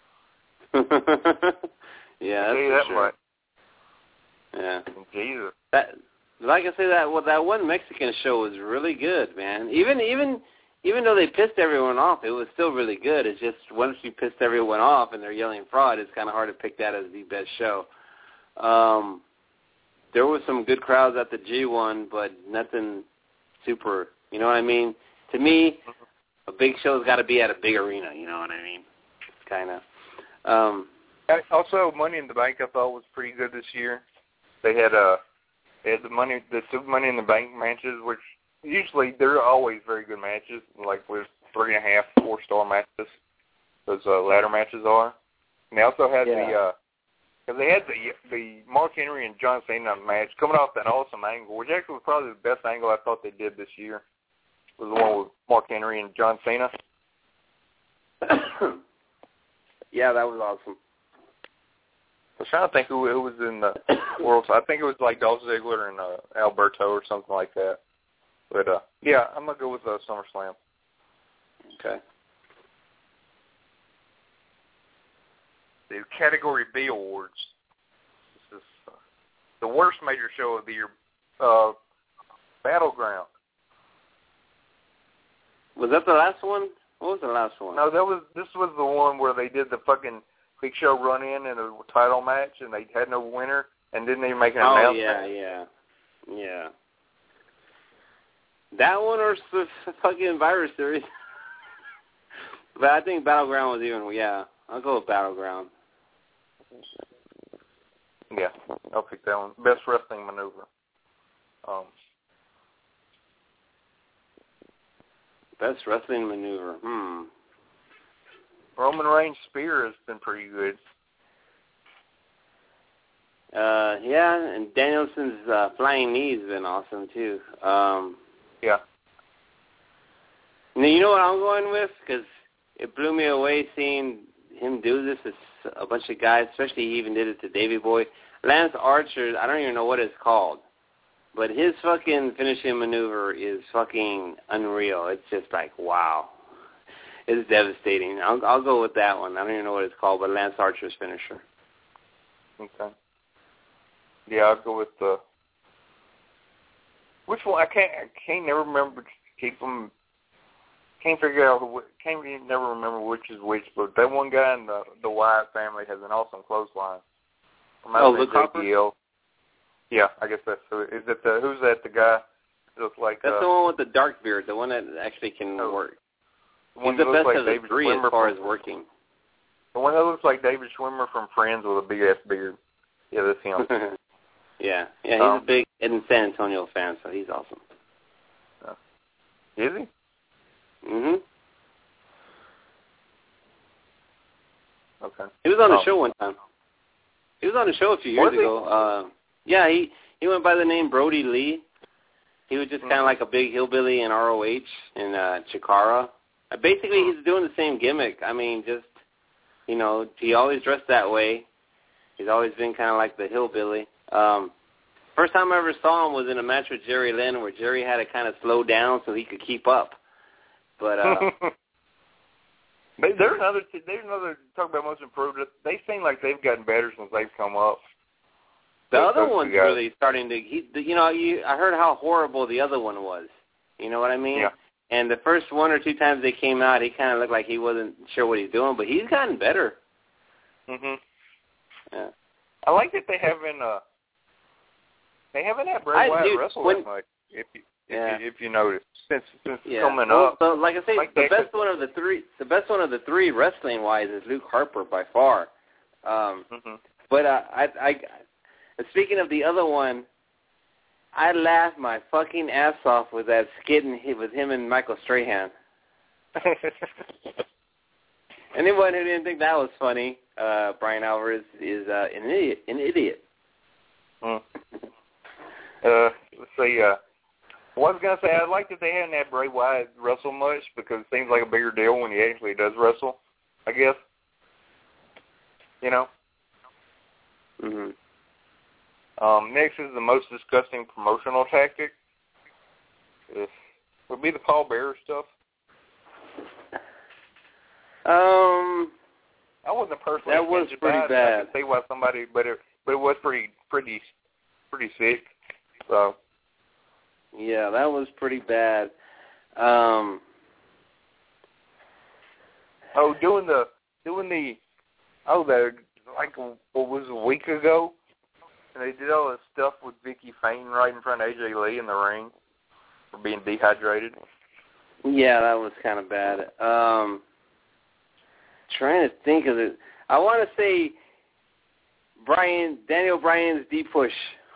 yeah, I'll that's tell you for that sure. much. Yeah. Jesus. That, like I say, that well, that one Mexican show was really good, man. Even even even though they pissed everyone off, it was still really good. It's just once you pissed everyone off and they're yelling fraud, it's kind of hard to pick that as the best show. Um, there were some good crowds at the G one, but nothing super. You know what I mean? To me, a big show's got to be at a big arena. You know what I mean? Kind of. Um, also, Money in the Bank I thought was pretty good this year. They had uh, they had the money the two Money in the Bank matches, which usually they're always very good matches, like with three and a half, four star matches. Those uh, ladder matches are. And they also had yeah. the uh, cause they had the the Mark Henry and John Cena match coming off that awesome angle, which actually was probably the best angle I thought they did this year. Was the one with Mark Henry and John Cena. yeah, that was awesome. I was trying to think who, who was in the world. I think it was like Dolph Ziggler and uh, Alberto or something like that. But, uh, yeah, I'm going to go with uh, SummerSlam. Okay. The Category B Awards. This is uh, the worst major show of the year. Uh, Battleground. Was that the last one? What was the last one? No, that was. This was the one where they did the fucking Big Show run in in a title match, and they had no winner, and didn't even make an oh, announcement. yeah, yeah, yeah. That one or the fucking Virus Series. But I think Battleground was even. Yeah, I'll go with Battleground. Yeah, I'll pick that one. Best wrestling maneuver. Um. Best wrestling maneuver. Hmm. Roman Reigns' spear has been pretty good. Uh, yeah, and Danielson's uh, flying knee has been awesome too. Um, yeah. Now, you know what I'm going with? Because it blew me away seeing him do this with a bunch of guys, especially he even did it to Davey Boy. Lance Archer, I don't even know what it's called. But his fucking finishing maneuver is fucking unreal. It's just like, wow. It's devastating. I'll, I'll go with that one. I don't even know what it's called, but Lance Archer's finisher. Okay. Yeah, I'll go with the... Which one? I can't I can't never remember. Keep them... Can't figure out... Who, can't never remember which is which, but that one guy in the, the Wyatt family has an awesome clothesline. Oh, Luke Harper? Yeah, I guess that's who. Is it the who's that? The guy that looks like that's uh, the one with the dark beard, the one that actually can oh, work. The He's one the that best looks like of the David three Schwimmer as far from, as working. The one that looks like David Schwimmer from Friends with a big ass beard. Yeah, that's him. yeah, yeah, he's um, a big Ed San Antonio fan, so he's awesome. Uh, is he? Mhm. Okay. He was on the um, show one time. He was on the show a few years was he? ago. Uh, yeah, he he went by the name Brody Lee. He was just kind of like a big hillbilly in R O H in uh, Chikara. Basically, he's doing the same gimmick. I mean, just, you know, he always dressed that way. He's always been kind of like the hillbilly. Um, first time I ever saw him was in a match with Jerry Lynn where Jerry had to kind of slow down so he could keep up. But uh, there's another, there's another, talk about most improved. They seem like they've gotten better since they've come up. The those, other one's really starting to, he, you know, you, I heard how horrible the other one was. You know what I mean? Yeah. And the first one or two times they came out, he kind of looked like he wasn't sure what he's doing, but he's gotten better. Mhm. Yeah. I like that they haven't, uh, they haven't had Bray Wyatt wrestle that much. If you, if, yeah. you, if you notice, since since yeah. coming well, up. So, like I say, like the best could... one of the three, the best one of the three wrestling wise is Luke Harper by far. Um, mm-hmm. But uh, I, I, speaking of the other one, I laughed my fucking ass off with that skit with him and Michael Strahan. Anyone who didn't think that was funny, uh, Brian Alvarez is uh, an idiot. An idiot. Mm. Uh, let's see. Uh, I was gonna say I like that they hadn't had Bray Wyatt wrestle much because it seems like a bigger deal when he actually does wrestle. I guess. You know. Mhm. Um, next is the most disgusting promotional tactic. This would be the Paul Bearer stuff. Um, I wasn't personally. That was pretty bad. bad. I could see why somebody, but it, but it was pretty, pretty, pretty sick. So. Yeah, that was pretty bad. Um. Oh, doing the doing the oh the like what was a week ago. And they did all this stuff with Vicky fainting right in front of A J Lee in the ring for being dehydrated. Yeah, that was kind of bad. Um, trying to think of it. I want to say Brian, Daniel Bryan's deep push.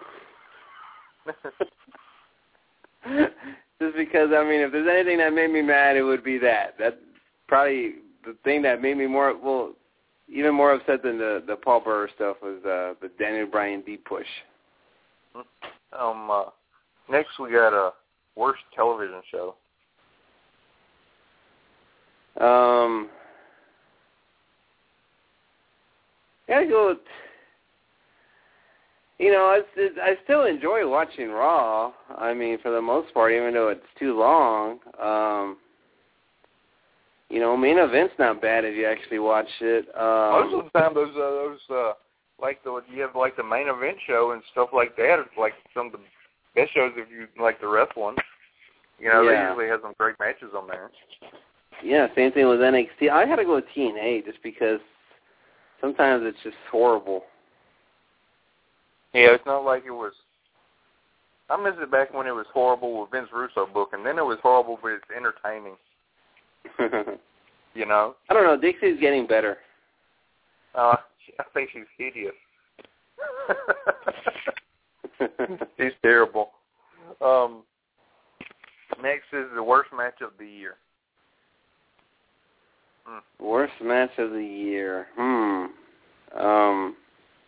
Just because, I mean, if there's anything that made me mad, it would be that. That's probably the thing that made me more, well, even more upset than the, the Paul Bearer stuff was uh, the Daniel Bryan deep push. Um. Uh, next, we got a worst television show. Um. Gotta go with, you know, it's, it's, I still enjoy watching Raw. I mean, for the most part, even though it's too long. Um. You know, main event's not bad if you actually watch it. Um, Most of the time, those uh, those uh, like the you have like the main event show and stuff like that. It's like some of the best shows if you like the wrestling. You know, yeah. they usually have some great matches on there. Yeah, same thing with N X T. I had to go with T N A just because sometimes it's just horrible. Yeah, it's not like it was. I miss it back when it was horrible with Vince Russo booking. Then it was horrible, but it's entertaining. You know? I don't know. Dixie's getting better. Uh, I think she's hideous. She's terrible. Um, next is the worst match of the year. Mm. Worst match of the year. Hmm. Um.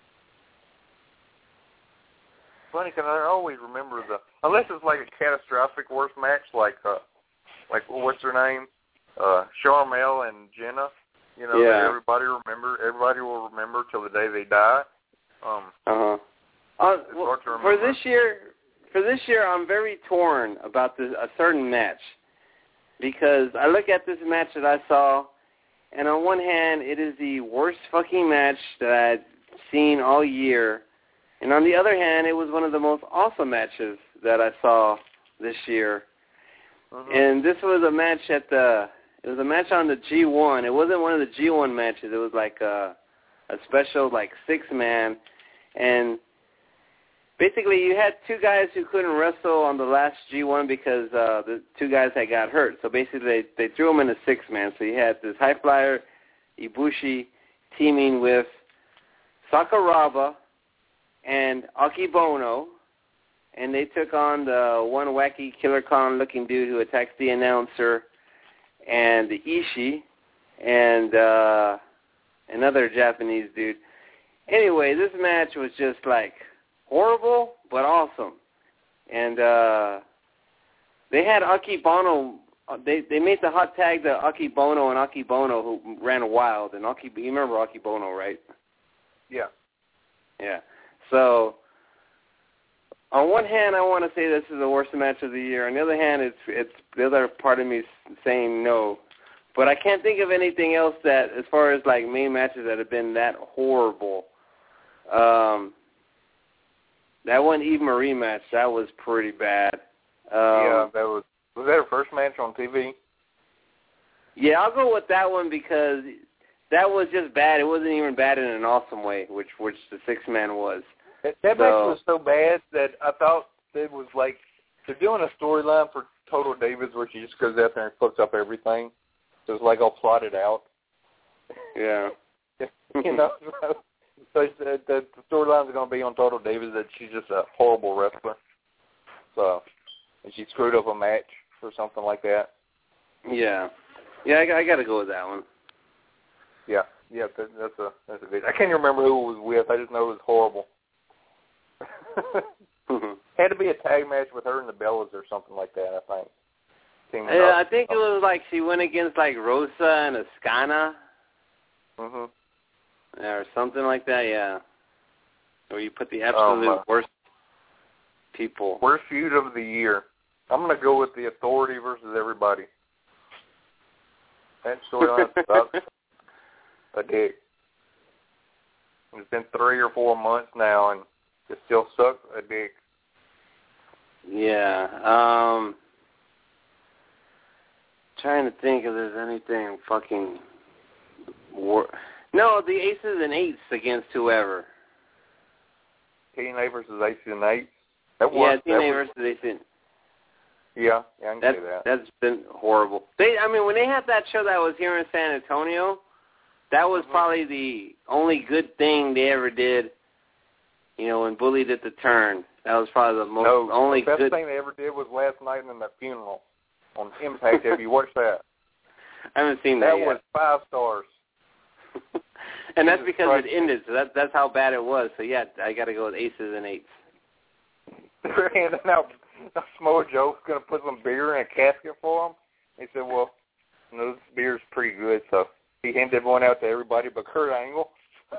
Funny, because I always remember the, unless it's like a catastrophic worst match, like uh, like what's her name? Uh, Sharmell and Jenna, you know, yeah. that everybody remember. Everybody will remember till the day they die. Um, uh-huh. Uh well, For this year, for this year, I'm very torn about this, a certain match because I look at this match that I saw, and on one hand, it is the worst fucking match that I've seen all year, and on the other hand, it was one of the most awesome matches that I saw this year. uh-huh. And this was a match at the. It was a match on the G one. It wasn't one of the G one matches. It was like a, a special, like, six-man. And basically you had two guys who couldn't wrestle on the last G one because uh, the two guys had got hurt. So basically they, they threw them in a six-man. So you had this high flyer, Ibushi, teaming with Sakuraba and Akibono. And they took on the one wacky Killer Khan-looking dude who attacks the announcer, and the Ishii, and uh, another Japanese dude. Anyway, this match was just, like, horrible but awesome. And uh, they had Akibono they they made the hot tag to Akibono and Akibono, who ran wild. And Aki, you remember Akibono, right? Yeah. Yeah. So, on one hand, I want to say this is the worst match of the year. On the other hand, it's it's the other part of me is saying no. But I can't think of anything else that, as far as like main matches that have been that horrible. Um, that one Eve Marie match, that was pretty bad. Um, yeah, that was was that her first match on T V? Yeah, I'll go with that one because that was just bad. It wasn't even bad in an awesome way, which which the six man was. That, that so, match was so bad that I thought it was like they're doing a storyline for Total Divas where she just goes out there and fucks up everything. So it's like all plotted out. Yeah. you know, so, so the, the storylines are going to be on Total Divas that she's just a horrible wrestler. So, and she screwed up a match or something like that. Yeah. Yeah, I, I got to go with that one. Yeah, yeah, that, that's a that's a bit. I can't remember who it was with. I just know it was horrible. Had to be a tag match with her and the Bellas or something like that, I think. Yeah, I think it was like she went against like Rosa and Ascana. Mhm. Yeah, or something like that, yeah. Where you put the absolute um, uh, worst people. Worst feud of the year. I'm going to go with the Authority versus everybody. That storyline sucks. A dick. It's been three or four months now, and it still sucks a dick. Yeah. Um, trying to think if there's anything fucking... War- no, the Aces and Eights against whoever. T N A versus Aces and Eights? That yeah, was, T N A was, versus Aces. Yeah, yeah, I can that, see that. That's been horrible. They, I mean, when they had that show that was here in San Antonio, that was mm-hmm. probably the only good thing they ever did. You know, when Bully did the turn, that was probably the most no, only the best good thing they ever did was last night in the funeral on Impact. Have you watched that? I haven't seen that, that yet. That was five stars. And that's because Christ. It ended, so that, that's how bad it was. So, yeah, I got to go with Aces and Eights. They're handing out, Samoa Joe's going to put some beer in a casket for him. He said, well, you know, this beer's pretty good, so he handed one out to everybody but Kurt Angle.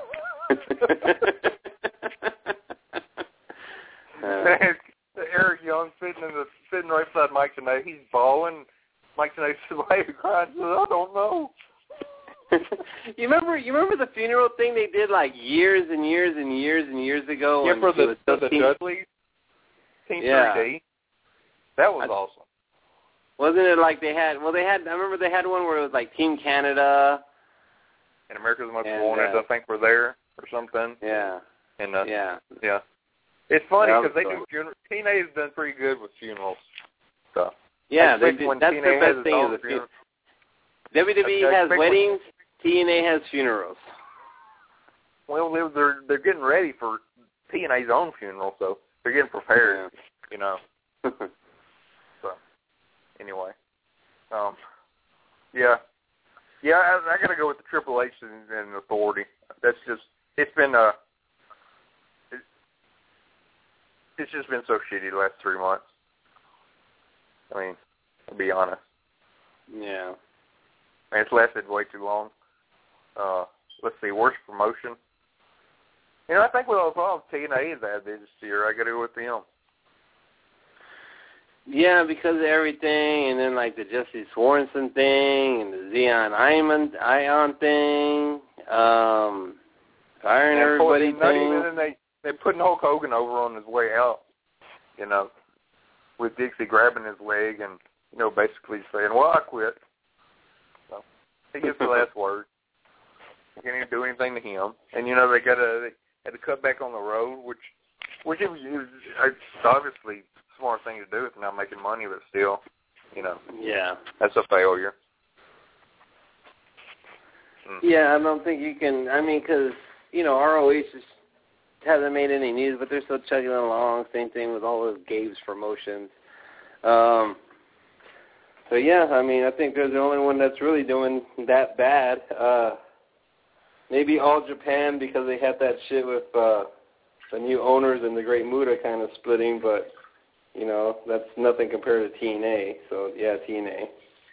uh, Eric Young sitting in the sitting right beside Mike Tenay. He's bawling. Mike Tenay said, "Why are you crying?" He said, "I don't know." you remember? You remember the funeral thing they did like years and years and years and years ago? Yeah, for the, for the team, Dudleys, Team yeah. three D. That was I, awesome. Wasn't it like they had? Well, they had. I remember they had one where it was like Team Canada. And America's Most and, Wanted, uh, I think, were there or something. Yeah. And uh, yeah. Yeah. It's funny because they fun. do funerals. T N A has done pretty good with funerals. So. Yeah, they do. That's T N A the best thing. Is the funeral. W W E has weddings. T N A has funerals. Well, they're they're getting ready for T N A's own funeral, so they're getting prepared. Yeah. You know. So, anyway, um, yeah, yeah, I, I got to go with the Triple H and, and Authority. That's just it's been uh, it, it's just been so shitty the last three months. I mean, to be honest. Yeah. And it's lasted way too long. Uh, let's see, worst promotion. You know, I think with all T N A is had this year, I got to go with them. Yeah, because of everything, and then like the Jesse Swanson thing, and the Zion Ion, Ion thing, um, firing and everybody not thing. Even, and they they putting Hulk Hogan over on his way out. You know, with Dixie grabbing his leg and you know basically saying, "Well, I quit." So he gets the last word. You can't even do anything to him, and you know they got to they had to cut back on the road, which which it was, it was obviously. Smart thing to do if not making money, but still, you know, yeah, that's a failure. Mm. Yeah, I don't think you can. I mean, because you know, R O H just hasn't made any news, but they're still chugging along. Same thing with all those Gabe's promotions. Um, so yeah, I mean, I think they're the only one that's really doing that bad. Uh, maybe All Japan because they had that shit with uh, the new owners and the Great Muta kind of splitting, but. You know, that's nothing compared to T N A. So, yeah, T N A.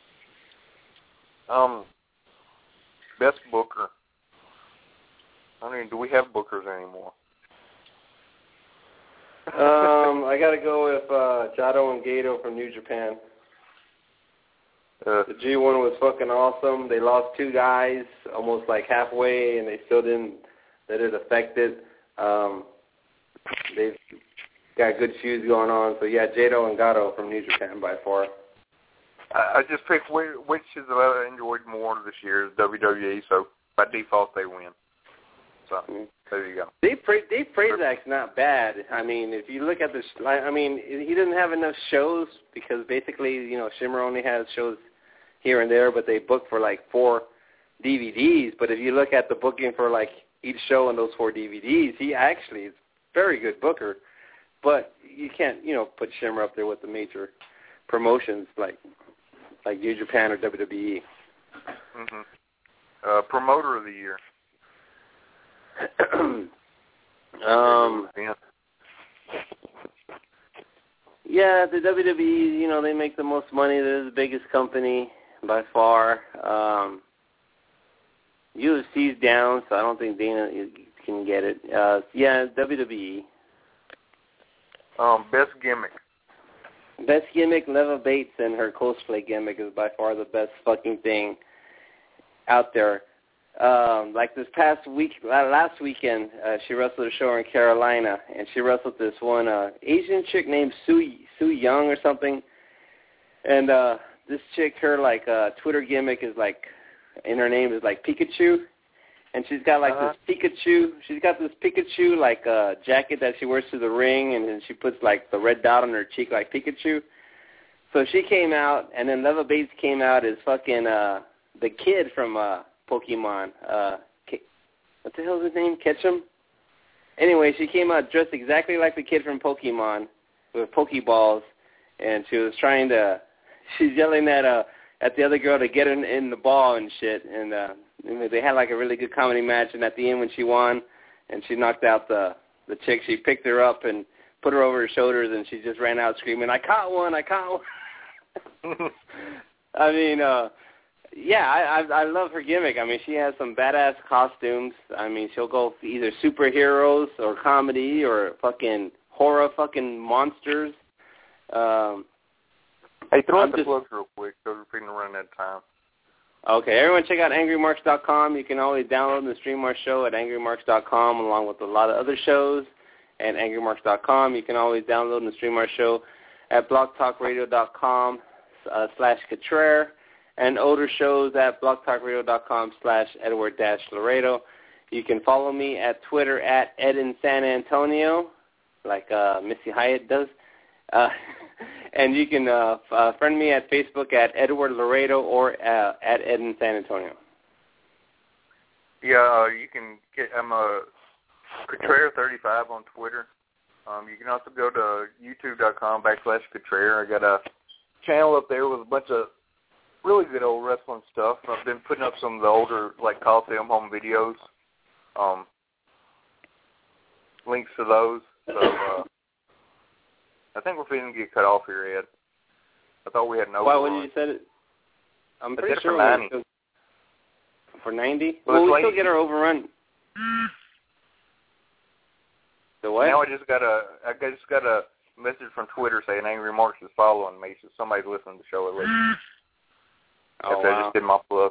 Um, best booker. I mean, do we have bookers anymore? um, I got to go with uh, Jado and Gato from New Japan. Uh, the G one was fucking awesome. They lost two guys almost like halfway, and they still didn't let it affect it. Um, they've got good feuds going on. So, yeah, Jado and Gato from New Japan by far. I, I just picked which, which is I enjoyed more this year is W W E, so by default they win. So, there you go. Dave, Dave Prazak's not bad. I mean, if you look at the, I mean, he doesn't have enough shows because basically, you know, Shimmer only has shows here and there, but they book for like four D V Ds. But if you look at the booking for like each show in those four D V Ds, he actually is a very good booker. But you can't, you know, put Shimmer up there with the major promotions like like New Japan or W W E. Mm-hmm. Uh, promoter of the year. um, yeah, the W W E, you know, they make the most money. They're the biggest company by far. Um, U F C's down, so I don't think Dana can get it. Uh, yeah, W W E. Um, best gimmick. Best gimmick, Leva Bates and her cosplay gimmick is by far the best fucking thing out there. Um, like this past week, last weekend, uh, she wrestled a show in Carolina, and she wrestled this one uh, Asian chick named Sue Sue Young or something. And uh, this chick, her like uh, Twitter gimmick is like, in her name is like Pikachu, and she's got like uh-huh. this Pikachu. She's got this Pikachu like uh, jacket that she wears to the ring, and then she puts like the red dot on her cheek like Pikachu. So she came out, and then Leva Bates came out as fucking uh, the kid from. Uh, Pokemon. Uh, what the hell is his name? Ketchum? Anyway, she came out dressed exactly like the kid from Pokemon with Pokeballs, and she was trying to, she's yelling at uh, at the other girl to get in, in the ball and shit, and uh, they had like a really good comedy match, and at the end when she won, and she knocked out the, the chick, she picked her up and put her over her shoulders, and she just ran out screaming, I caught one, I caught one. I mean, uh, yeah, I, I I love her gimmick. I mean, she has some badass costumes. I mean, she'll go either superheroes or comedy or fucking horror fucking monsters. Um, hey, throw out the plugs real quick because we're freaking running out of time. Okay, everyone check out angry marks dot com. You can always download and stream our show at angry marks dot com along with a lot of other shows at angry marks dot com. You can always download and stream our show at blog talk radio dot com uh, slash Cotrere. And older shows at blog talk radio dot com slash Edward dash Laredo. You can follow me at Twitter at Ed in San Antonio, like uh, Missy Hyatt does. Uh, and you can uh, uh, friend me at Facebook at Edward Laredo or uh, at Ed in San Antonio. Yeah, uh, you can get, I'm a Cotrere thirty-five on Twitter. Um, you can also go to youtube dot com backslash Cotrere. I got a channel up there with a bunch of really good old wrestling stuff. I've been putting up some of the older, like, Coliseum home videos. Um, links to those. So, uh, I think we're going to get cut off here, Ed. I thought we had no. Why, what did you say? It? I'm pretty I sure for ninety. Still, for ninety? Well, well we like, still get our overrun. The what? Now I just got a, I just got a message from Twitter saying Angry Marks is following me, so somebody's listening to the show at least. Oh, if wow. I just did my plug.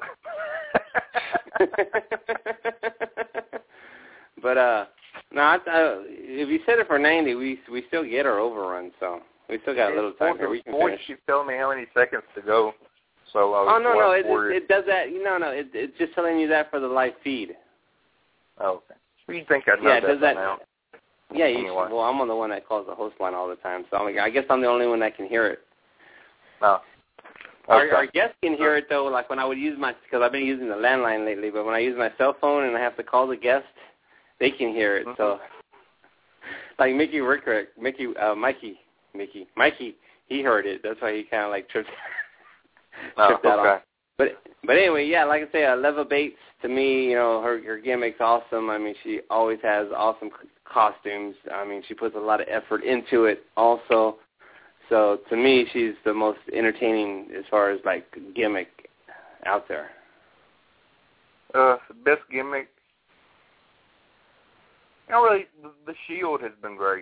But uh, no, I, uh, if you set it for ninety, we we still get our overrun, so we still got a little time here. We can finish. Keep telling me how many seconds to go. So I was oh no no, it, it it does that. No no, it, it's just telling you that for the live feed. Oh, okay. Well, you think I'd know yeah, that does by that, now? Yeah, you anyway. should, well, I'm on the one that calls the host line all the time, so I'm, I guess I'm the only one that can hear it. Oh. Our, Okay. our guests can hear it, though, like when I would use my, because I've been using the landline lately, but when I use my cell phone and I have to call the guest, they can hear it. Mm-hmm. So, like Mickey Rickrick, Mickey, uh, Mikey, Mickey, Mikey, he heard it. That's why he kind of like tripped, tripped oh, out okay. on. But but anyway, yeah, like I say, uh, Leva Bates, to me, you know, her her gimmick's awesome. I mean, she always has awesome costumes. I mean, she puts a lot of effort into it also. So to me, she's the most entertaining as far as like gimmick out there. Uh, best gimmick. You know, really, the, the Shield has been great.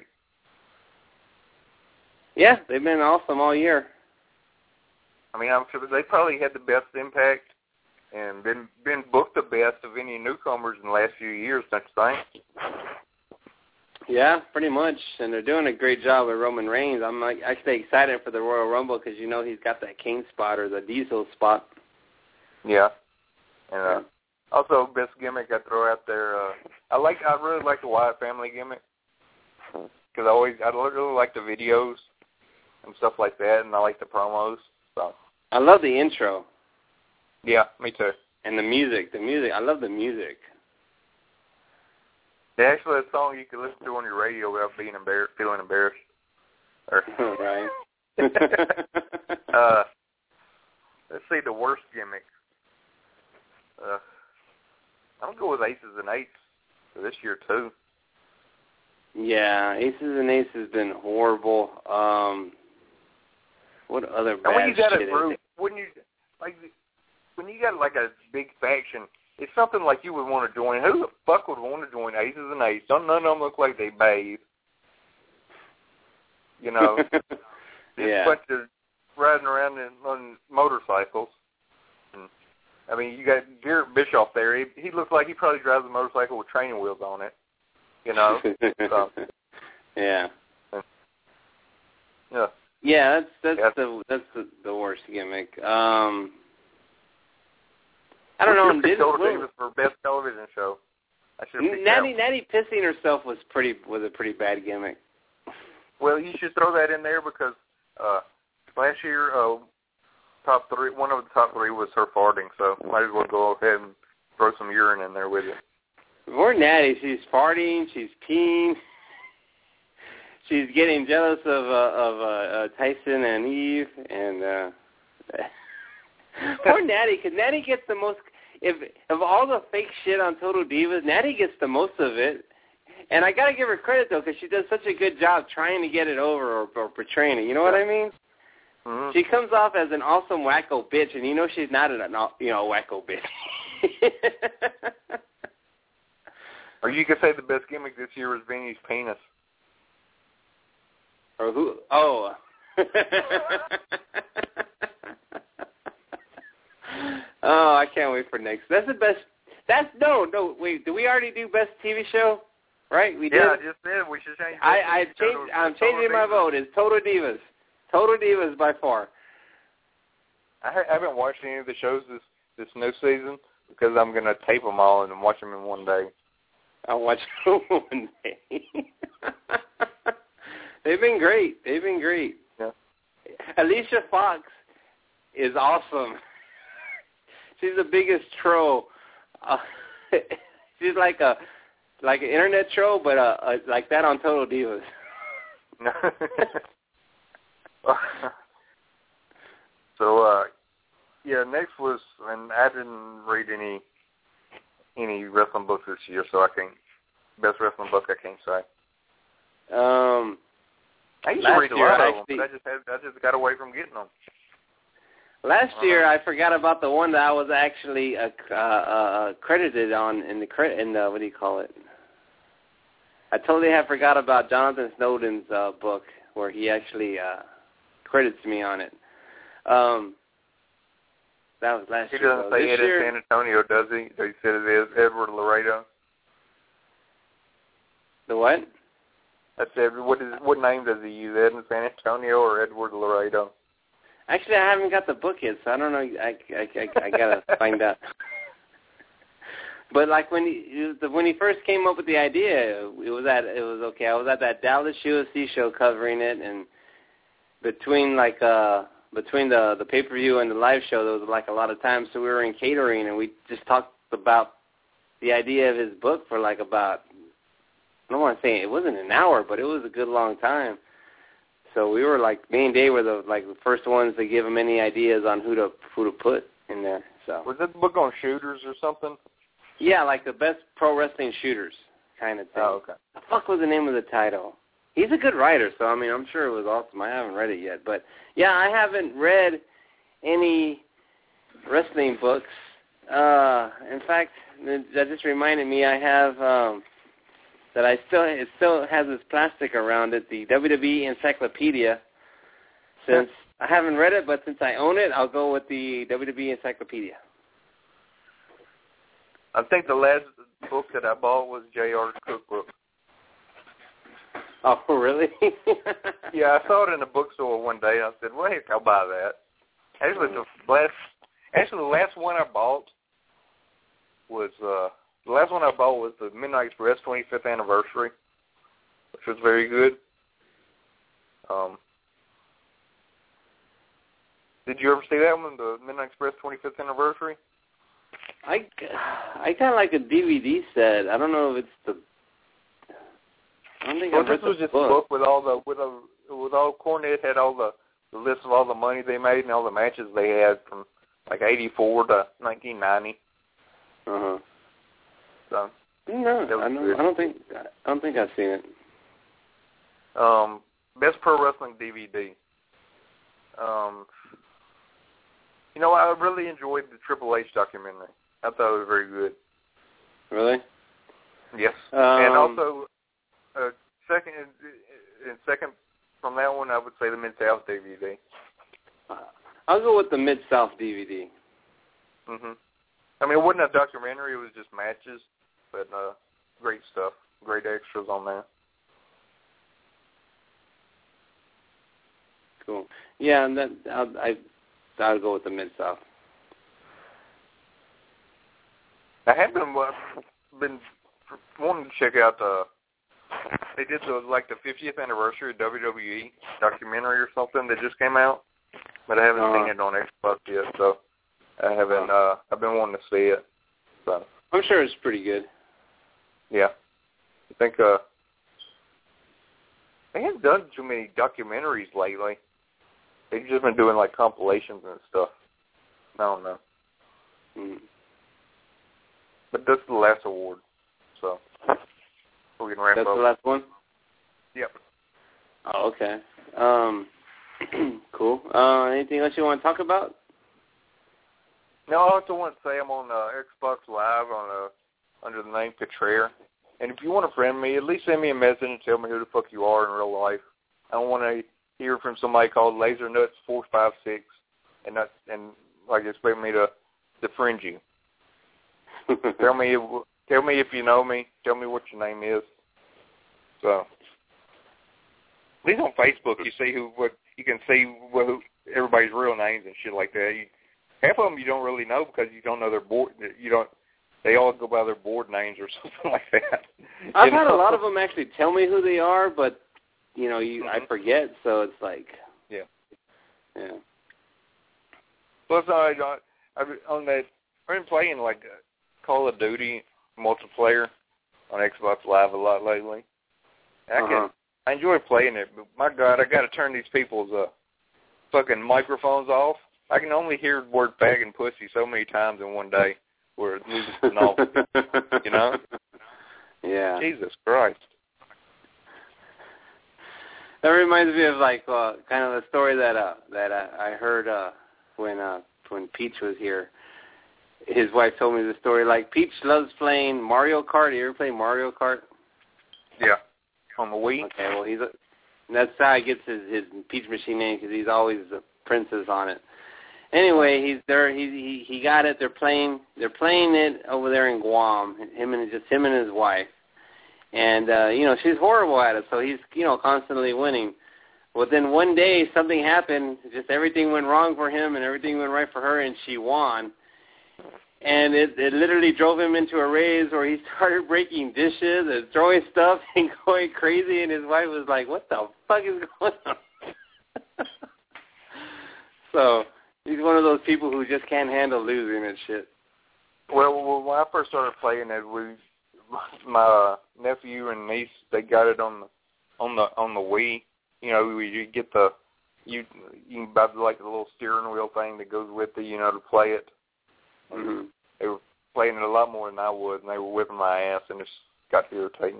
Yeah, they've been awesome all year. I mean, I'm sure they probably had the best impact and been been booked the best of any newcomers in the last few years, don't you think? Yeah, pretty much, and they're doing a great job with Roman Reigns. I'm like actually excited for the Royal Rumble because you know he's got that Kane spot or the Diesel spot. Yeah, and uh, also best gimmick I throw out there. Uh, I like I really like the Wyatt family gimmick because I always I really like the videos and stuff like that, and I like the promos. So I love the intro. Yeah, me too. And the music, the music. I love the music. Yeah, actually, a song you can listen to on your radio without being embarrassed, feeling embarrassed. Or, right. uh, let's see, the worst gimmick. Uh, I'm going to go with Aces and Eights for this year, too. Yeah, Aces and Eights has been horrible. Um, what other bad and when you got shit a group, when you, like, when you got, like, a big faction, it's something like you would want to join. Who the fuck would want to join Aces and Eights? Don't none of them look like they bathe. You know, yeah. a bunch of riding around in, on motorcycles. And, I mean, you got Garrett Bischoff there. He, he looks like he probably drives a motorcycle with training wheels on it. You know. So, yeah. Yeah. Yeah, that's that's yeah. the that's the, the worst gimmick. Um. I don't What's know. your Didn't, Davis for best television show? I should have Natty Natty pissing herself was pretty was a pretty bad gimmick. Well, you should throw that in there because uh, last year, uh, top three, one of the top three was her farting. So might as well go ahead and throw some urine in there with you. More Natty, she's farting, she's peeing, she's getting jealous of uh, of uh, uh, Tyson and Eve, and. Uh, Poor Natty, because Natty gets the most, if of all the fake shit on Total Divas, Natty gets the most of it. And I got to give her credit, though, because she does such a good job trying to get it over or, or portraying it. You know what I mean? Mm-hmm. She comes off as an awesome wacko bitch, and you know she's not an, you know, a wacko bitch. Or you could say the best gimmick this year was Vinny's penis. Or who? Oh. Oh, I can't wait for next. That's the best. That's no, no. Wait, do we already do best T V show? Right, we did. Yeah, I just did. We should change. I, I changed. I'm changing my vote. It's Total Divas. Total Divas by far. I, ha- I haven't watched any of the shows this this new season because I'm gonna tape them all and watch them in one day. I'll watch them one day. They've been great. They've been great. Yeah. Alicia Fox is awesome. She's the biggest troll. Uh, she's like a like an internet troll, but uh, uh, like that on Total Divas. So uh, yeah, next was, and I didn't read any any wrestling books this year, so I can't. Best wrestling book I can't say. Um, I used to read a year, lot of actually, them, but I just had, I just got away from getting them. Last uh-huh. year, I forgot about the one that I was actually uh, uh, uh, credited on in the credit in the what do you call it? I totally have forgot about Jonathan Snowden's uh, book where he actually uh, credits me on it. Um, that was last he year. He doesn't though. say This it year, in San Antonio, does he? He said it is Edward Laredo. The what? I said, what is what name does he use? Ed in San Antonio or Edward Laredo? Actually, I haven't got the book yet, so I don't know. I, I, I, I gotta find out. But like when he when he first came up with the idea, it was at it was okay. I was at that Dallas U F C show covering it, and between like uh between the the pay per view and the live show, there was like a lot of time. So we were in catering, and we just talked about the idea of his book for like about I don't want to say it wasn't an hour, but it was a good long time. So we were like me and Dave were the like the first ones to give him any ideas on who to who to put in there. So was that the book on shooters or something? Yeah, like the best pro wrestling shooters kind of thing. Oh, okay. The fuck was the name of the title? He's a good writer, so I mean I'm sure it was awesome. I haven't read it yet, but yeah, I haven't read any wrestling books. Uh, in fact, that just reminded me I have um, that I still it still has this plastic around it, the W W E Encyclopedia. Since I haven't read it, but since I own it, I'll go with the W W E Encyclopedia. I think the last book that I bought was J R's Cookbook. Oh, really? Yeah, I saw it in a bookstore one day. I said, well, heck, I'll buy that. Actually, the last, actually, the last one I bought was, uh, the last one I bought was the Midnight Express twenty-fifth anniversary, which was very good. Um, did you ever see that one, the Midnight Express twenty-fifth anniversary? I, I kind of like a D V D set. I don't know if it's the. I don't think well, I read this was the just book. a book with all the with a with all Cornette had all the, the list of all the money they made and all the matches they had from like eighty-four to nineteen ninety. Uh huh. So no, I don't. I don't think. I don't think I've seen it. Um, best pro wrestling D V D. Um, you know, I really enjoyed the Triple H documentary. I thought it was very good. Really? Yes. Um, and also, uh, second, and second from that one, I would say the Mid-South D V D. I'll go with the Mid-South D V D. hmm I mean, it wasn't a documentary. It was just matches, but uh, great stuff. Great extras on there. Cool. Yeah, and that I'll, I, I'll go with the Mid-South. I have been uh, been wanting to check out the. They did the like the fiftieth anniversary of W W E documentary or something that just came out, but I haven't uh, seen it on Xbox yet, so I haven't. Uh, I've been wanting to see it. So I'm sure it's pretty good. Yeah, I think uh, they haven't done too many documentaries lately. They've just been doing like compilations and stuff. I don't know. Mm. But that's the last award, so we can wrap That's up. the last one? Yep. Oh, okay. Um, cool. Uh, anything else you want to talk about? No, I also want to say I'm on uh, Xbox Live on uh, under the name Petraire. And if you want to friend me, at least send me a message and tell me who the fuck you are in real life. I don't want to hear from somebody called Laser Nuts four five six and not and like expect me to defriend you. tell me, tell me if you know me. Tell me what your name is. So, at least on Facebook, you see who what you can see what, who, everybody's real names and shit like that. You, half of them you don't really know because you don't know their board. You don't. They all go by their board names or something like that. I've you had know? a lot of them actually tell me who they are, but you know, you mm-hmm. I forget. So it's like, yeah, yeah. Plus, I, I, I on that I've been playing like Call of Duty multiplayer on Xbox Live a lot lately. I uh-huh. can I enjoy playing it, but my God, I got to turn these people's uh, fucking microphones off. I can only hear the word "fag" and "pussy" so many times in one day, where it loses the novelty. You know? Yeah. Jesus Christ. That reminds me of like uh, kind of the story that uh, that uh, I heard uh, when uh, when Peach was here. His wife told me the story. Like Peach loves playing Mario Kart. You ever play Mario Kart? Yeah, on the Wii. Okay, well he's a, that's how he gets his, his Peach machine name because he's always the princess on it. Anyway, he's there. He he he got it. They're playing. They're playing it over there in Guam. Him and just him and his wife. And uh, you know she's horrible at it. So he's you know constantly winning. Well, then one day something happened. Just everything went wrong for him, and everything went right for her, and she won. And it, it literally drove him into a rage where he started breaking dishes and throwing stuff and going crazy. And his wife was like, "What the fuck is going on?" So he's one of those people who just can't handle losing and shit. Well, when I first started playing it, we, my nephew and niece, they got it on the on the on the Wii. You know, you get the you you can buy like the little steering wheel thing that goes with it. You know, to play it. Mm-hmm. They were playing it a lot more than I would, and they were whipping my ass, and it got irritating.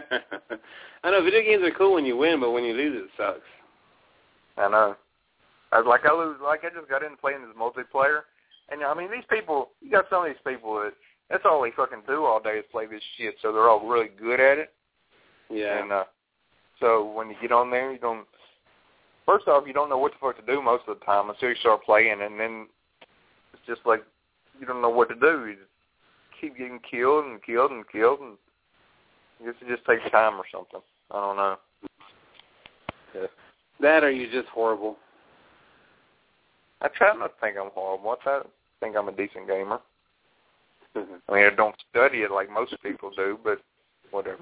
I know video games are cool when you win, but when you lose, it sucks. I know. I was like, I lose, like I just got into playing this multiplayer, and I mean, these people, you got some of these people that that's all they fucking do all day is play this shit, so they're all really good at it. Yeah. And uh, so when you get on there, you don't. First off, you don't know what the fuck to do most of the time until you start playing, and then it's just like you don't know what to do. You just keep getting killed and killed and killed, and I guess it just takes time or something. I don't know. Yeah. That or you're just horrible. I try not to think I'm horrible. I try to think I'm a decent gamer. I mean, I don't study it like most people do, but whatever.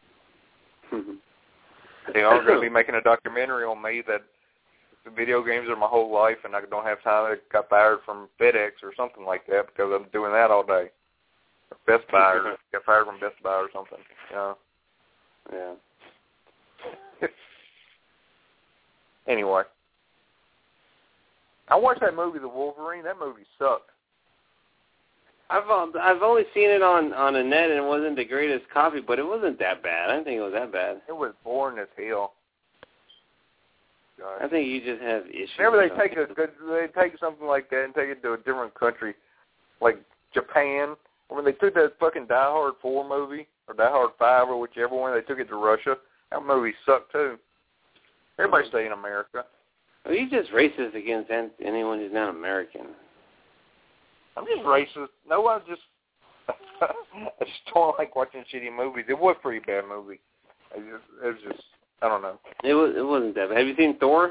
They are going to be making a documentary on me that the video games are my whole life, and I don't have time. I got fired from FedEx or something like that because I'm doing that all day. Or Best Buy, or got fired from Best Buy or something. You know? Yeah. Anyway, I watched that movie, The Wolverine. That movie sucked. I've um, I've only seen it on on a net, and it wasn't the greatest copy, but it wasn't that bad. I didn't think it was that bad. It was boring as hell. God. I think you just have issues. Whenever they take a they take something like that and take it to a different country, like Japan. When they took that fucking Die Hard four movie or Die Hard five or whichever one, they took it to Russia. That movie sucked too. Everybody stay in America. Well, you're just racist against anyone who's not American. I'm just racist. No, I just I just don't like watching shitty movies. It was a pretty bad movie. It, just, it was just I don't know. It was it wasn't that bad. Have you seen Thor?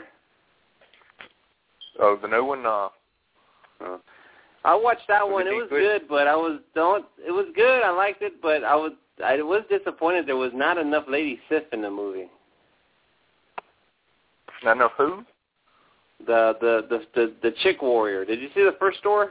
Oh, the new one. Uh, oh. I watched that was one. It, it was good? good, but I was don't. It was good. I liked it, but I was I was disappointed there was not enough Lady Sif in the movie. Not enough who? The the the the, the chick warrior. Did you see the first Thor?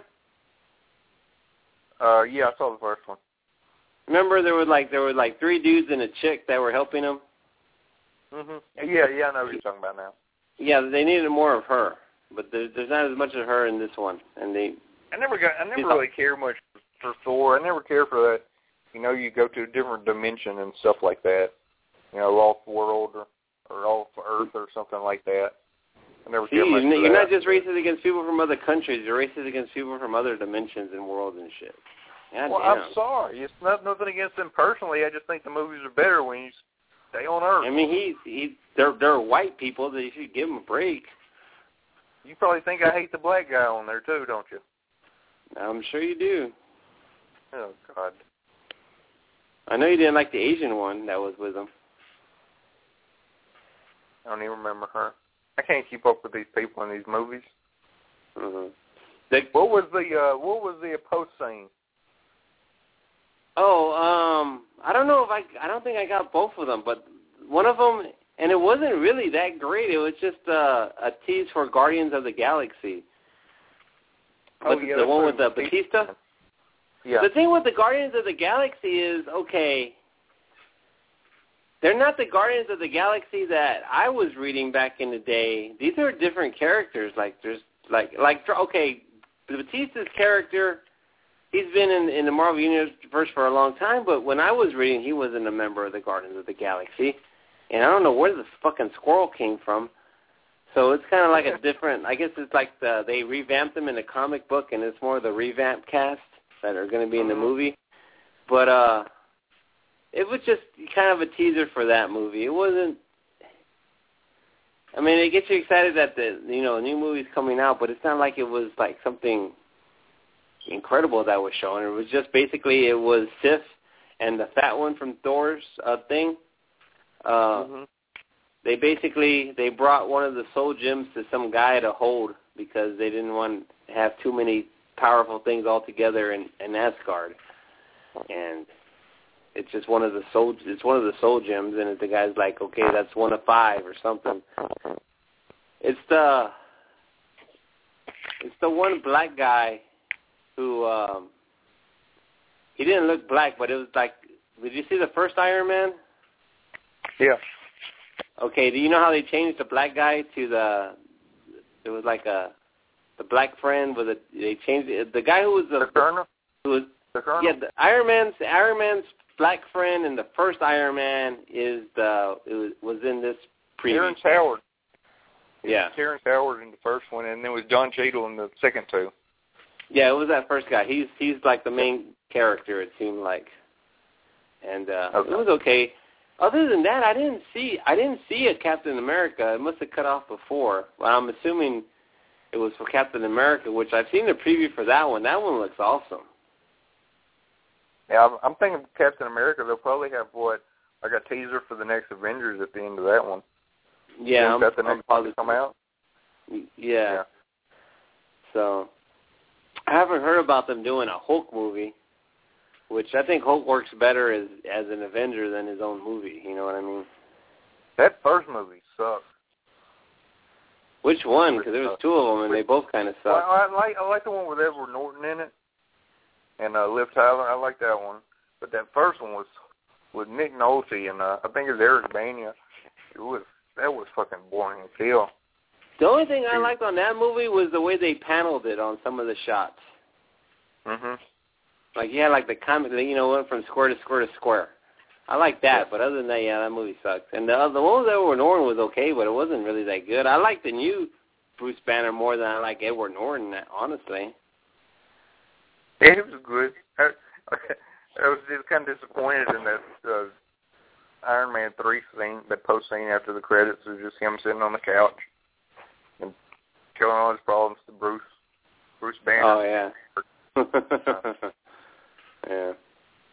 Uh, yeah, I saw the first one. Remember, there were like there were like three dudes and a chick that were helping him. Mhm. Yeah, yeah, I know what you're talking about now. Yeah, they needed more of her, but there, there's not as much of her in this one. And they. I never got. I never really cared much for Thor. I never cared for that. You know, you go to a different dimension and stuff like that. You know, off world or or off Earth or something like that. I never See, cared much you're for not that. just racist against people from other countries. You're racist against people from other dimensions and worlds and shit. God well, damn. I'm sorry. It's not nothing against them personally. I just think the movies are better when you stay on Earth. I mean, he's he. They're they're white people. They should give him a break. You probably think I hate the black guy on there too, don't you? I'm sure you do. Oh God. I know you didn't like the Asian one that was with him. I don't even remember her. I can't keep up with these people in these movies. Mm-hmm. They, what was the uh, what was the post scene? Oh, um, I don't know if I. I don't think I got both of them, but one of them, and it wasn't really that great. It was just uh, a tease for Guardians of the Galaxy. Oh, But yeah, the one with the Batista. Batista. Yeah. The thing with the Guardians of the Galaxy is, okay, they're not the Guardians of the Galaxy that I was reading back in the day. These are different characters. Like there's like like okay, Batista's character, he's been in in the Marvel Universe for a long time, but when I was reading, he wasn't a member of the Guardians of the Galaxy, and I don't know where the fucking squirrel came from. So it's kind of like a different. I guess it's like the they revamped them in the comic book, and it's more the revamped cast that are going to be in the movie. But uh, it was just kind of a teaser for that movie. It wasn't. I mean, it gets you excited that the you know new movie's coming out, but it's not like it was like something incredible that was shown. It was just basically it was Sif and the fat one from Thor's uh, thing. Uh, mm-hmm. They basically they brought one of the soul gems to some guy to hold because they didn't want to have too many powerful things all together in, in Asgard, and it's just one of the soul. It's one of the soul gems, and the guy's like, okay, that's one of five or something. It's the it's the one black guy who um, he didn't look black, but it was like. Did you see the first Iron Man? Yeah. Okay, do you know how they changed the black guy to the? It was like a, the black friend with a. They changed it. The guy who was the. The Colonel. Who was. The Colonel. Yeah, the Iron Man's Iron Man's black friend and the first Iron Man is the. It was, was in this preview. Terrence Howard. Yeah. Terrence Howard in the first one, and then it was Don Cheadle in the second two. Yeah, it was that first guy. He's he's like the main character, it seemed like. And uh, okay. It was okay. Other than that, I didn't see I didn't see a Captain America. It must have cut off before. But I'm assuming it was for Captain America, which I've seen the preview for that one. That one looks awesome. Yeah, I'm, I'm thinking Captain America. They'll probably have what like a teaser for the next Avengers at the end of that one. Yeah, I'm, that the next I'm positive. One to come out. Yeah. yeah. So I haven't heard about them doing a Hulk movie, which I think Hulk works better as as an Avenger than his own movie. You know what I mean? That first movie sucked. Which one? Because there was two of them, and they both kind of sucked. Well, I like I like the one with Edward Norton in it, and uh, Liv Tyler. I like that one. But that first one was with Nick Nolte and uh, I think it was Eric Bana. It was that was fucking boring as hell. The only thing I liked on that movie was the way they paneled it on some of the shots. Mhm. Like you had like the comic, you know, went from square to square to square. I like that, but other than that, yeah, that movie sucked. And the the one with Edward Norton was okay, but it wasn't really that good. I like the new Bruce Banner more than I like Edward Norton, honestly. Yeah, it was good. I, I was just kind of disappointed in that uh, Iron Man three scene, that post scene after the credits. It was just him sitting on the couch and telling all his problems to Bruce, Bruce Banner. Oh yeah. Yeah.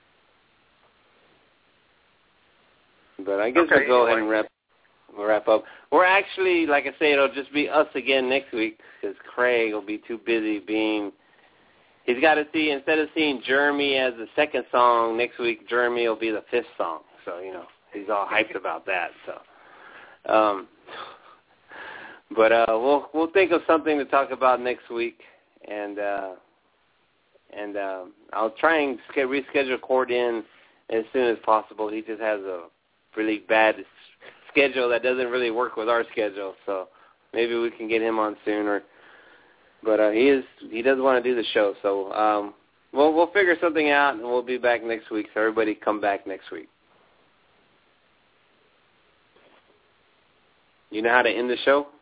But I guess okay, we'll go anyway. ahead and wrap, we'll wrap up. We're actually, like I say, it'll just be us again next week because Craig will be too busy being, he's got to see, instead of seeing Jeremy as the second song, next week Jeremy will be the fifth song. So, you know, he's all hyped about that. So, um, But uh, we'll we'll think of something to talk about next week, and uh, and uh, I'll try and reschedule Cord in as soon as possible. He just has a really bad schedule that doesn't really work with our schedule, so maybe we can get him on sooner. But uh, he is he does want to do the show, so um, we'll we'll figure something out, and we'll be back next week. So everybody, come back next week. You know how to end the show?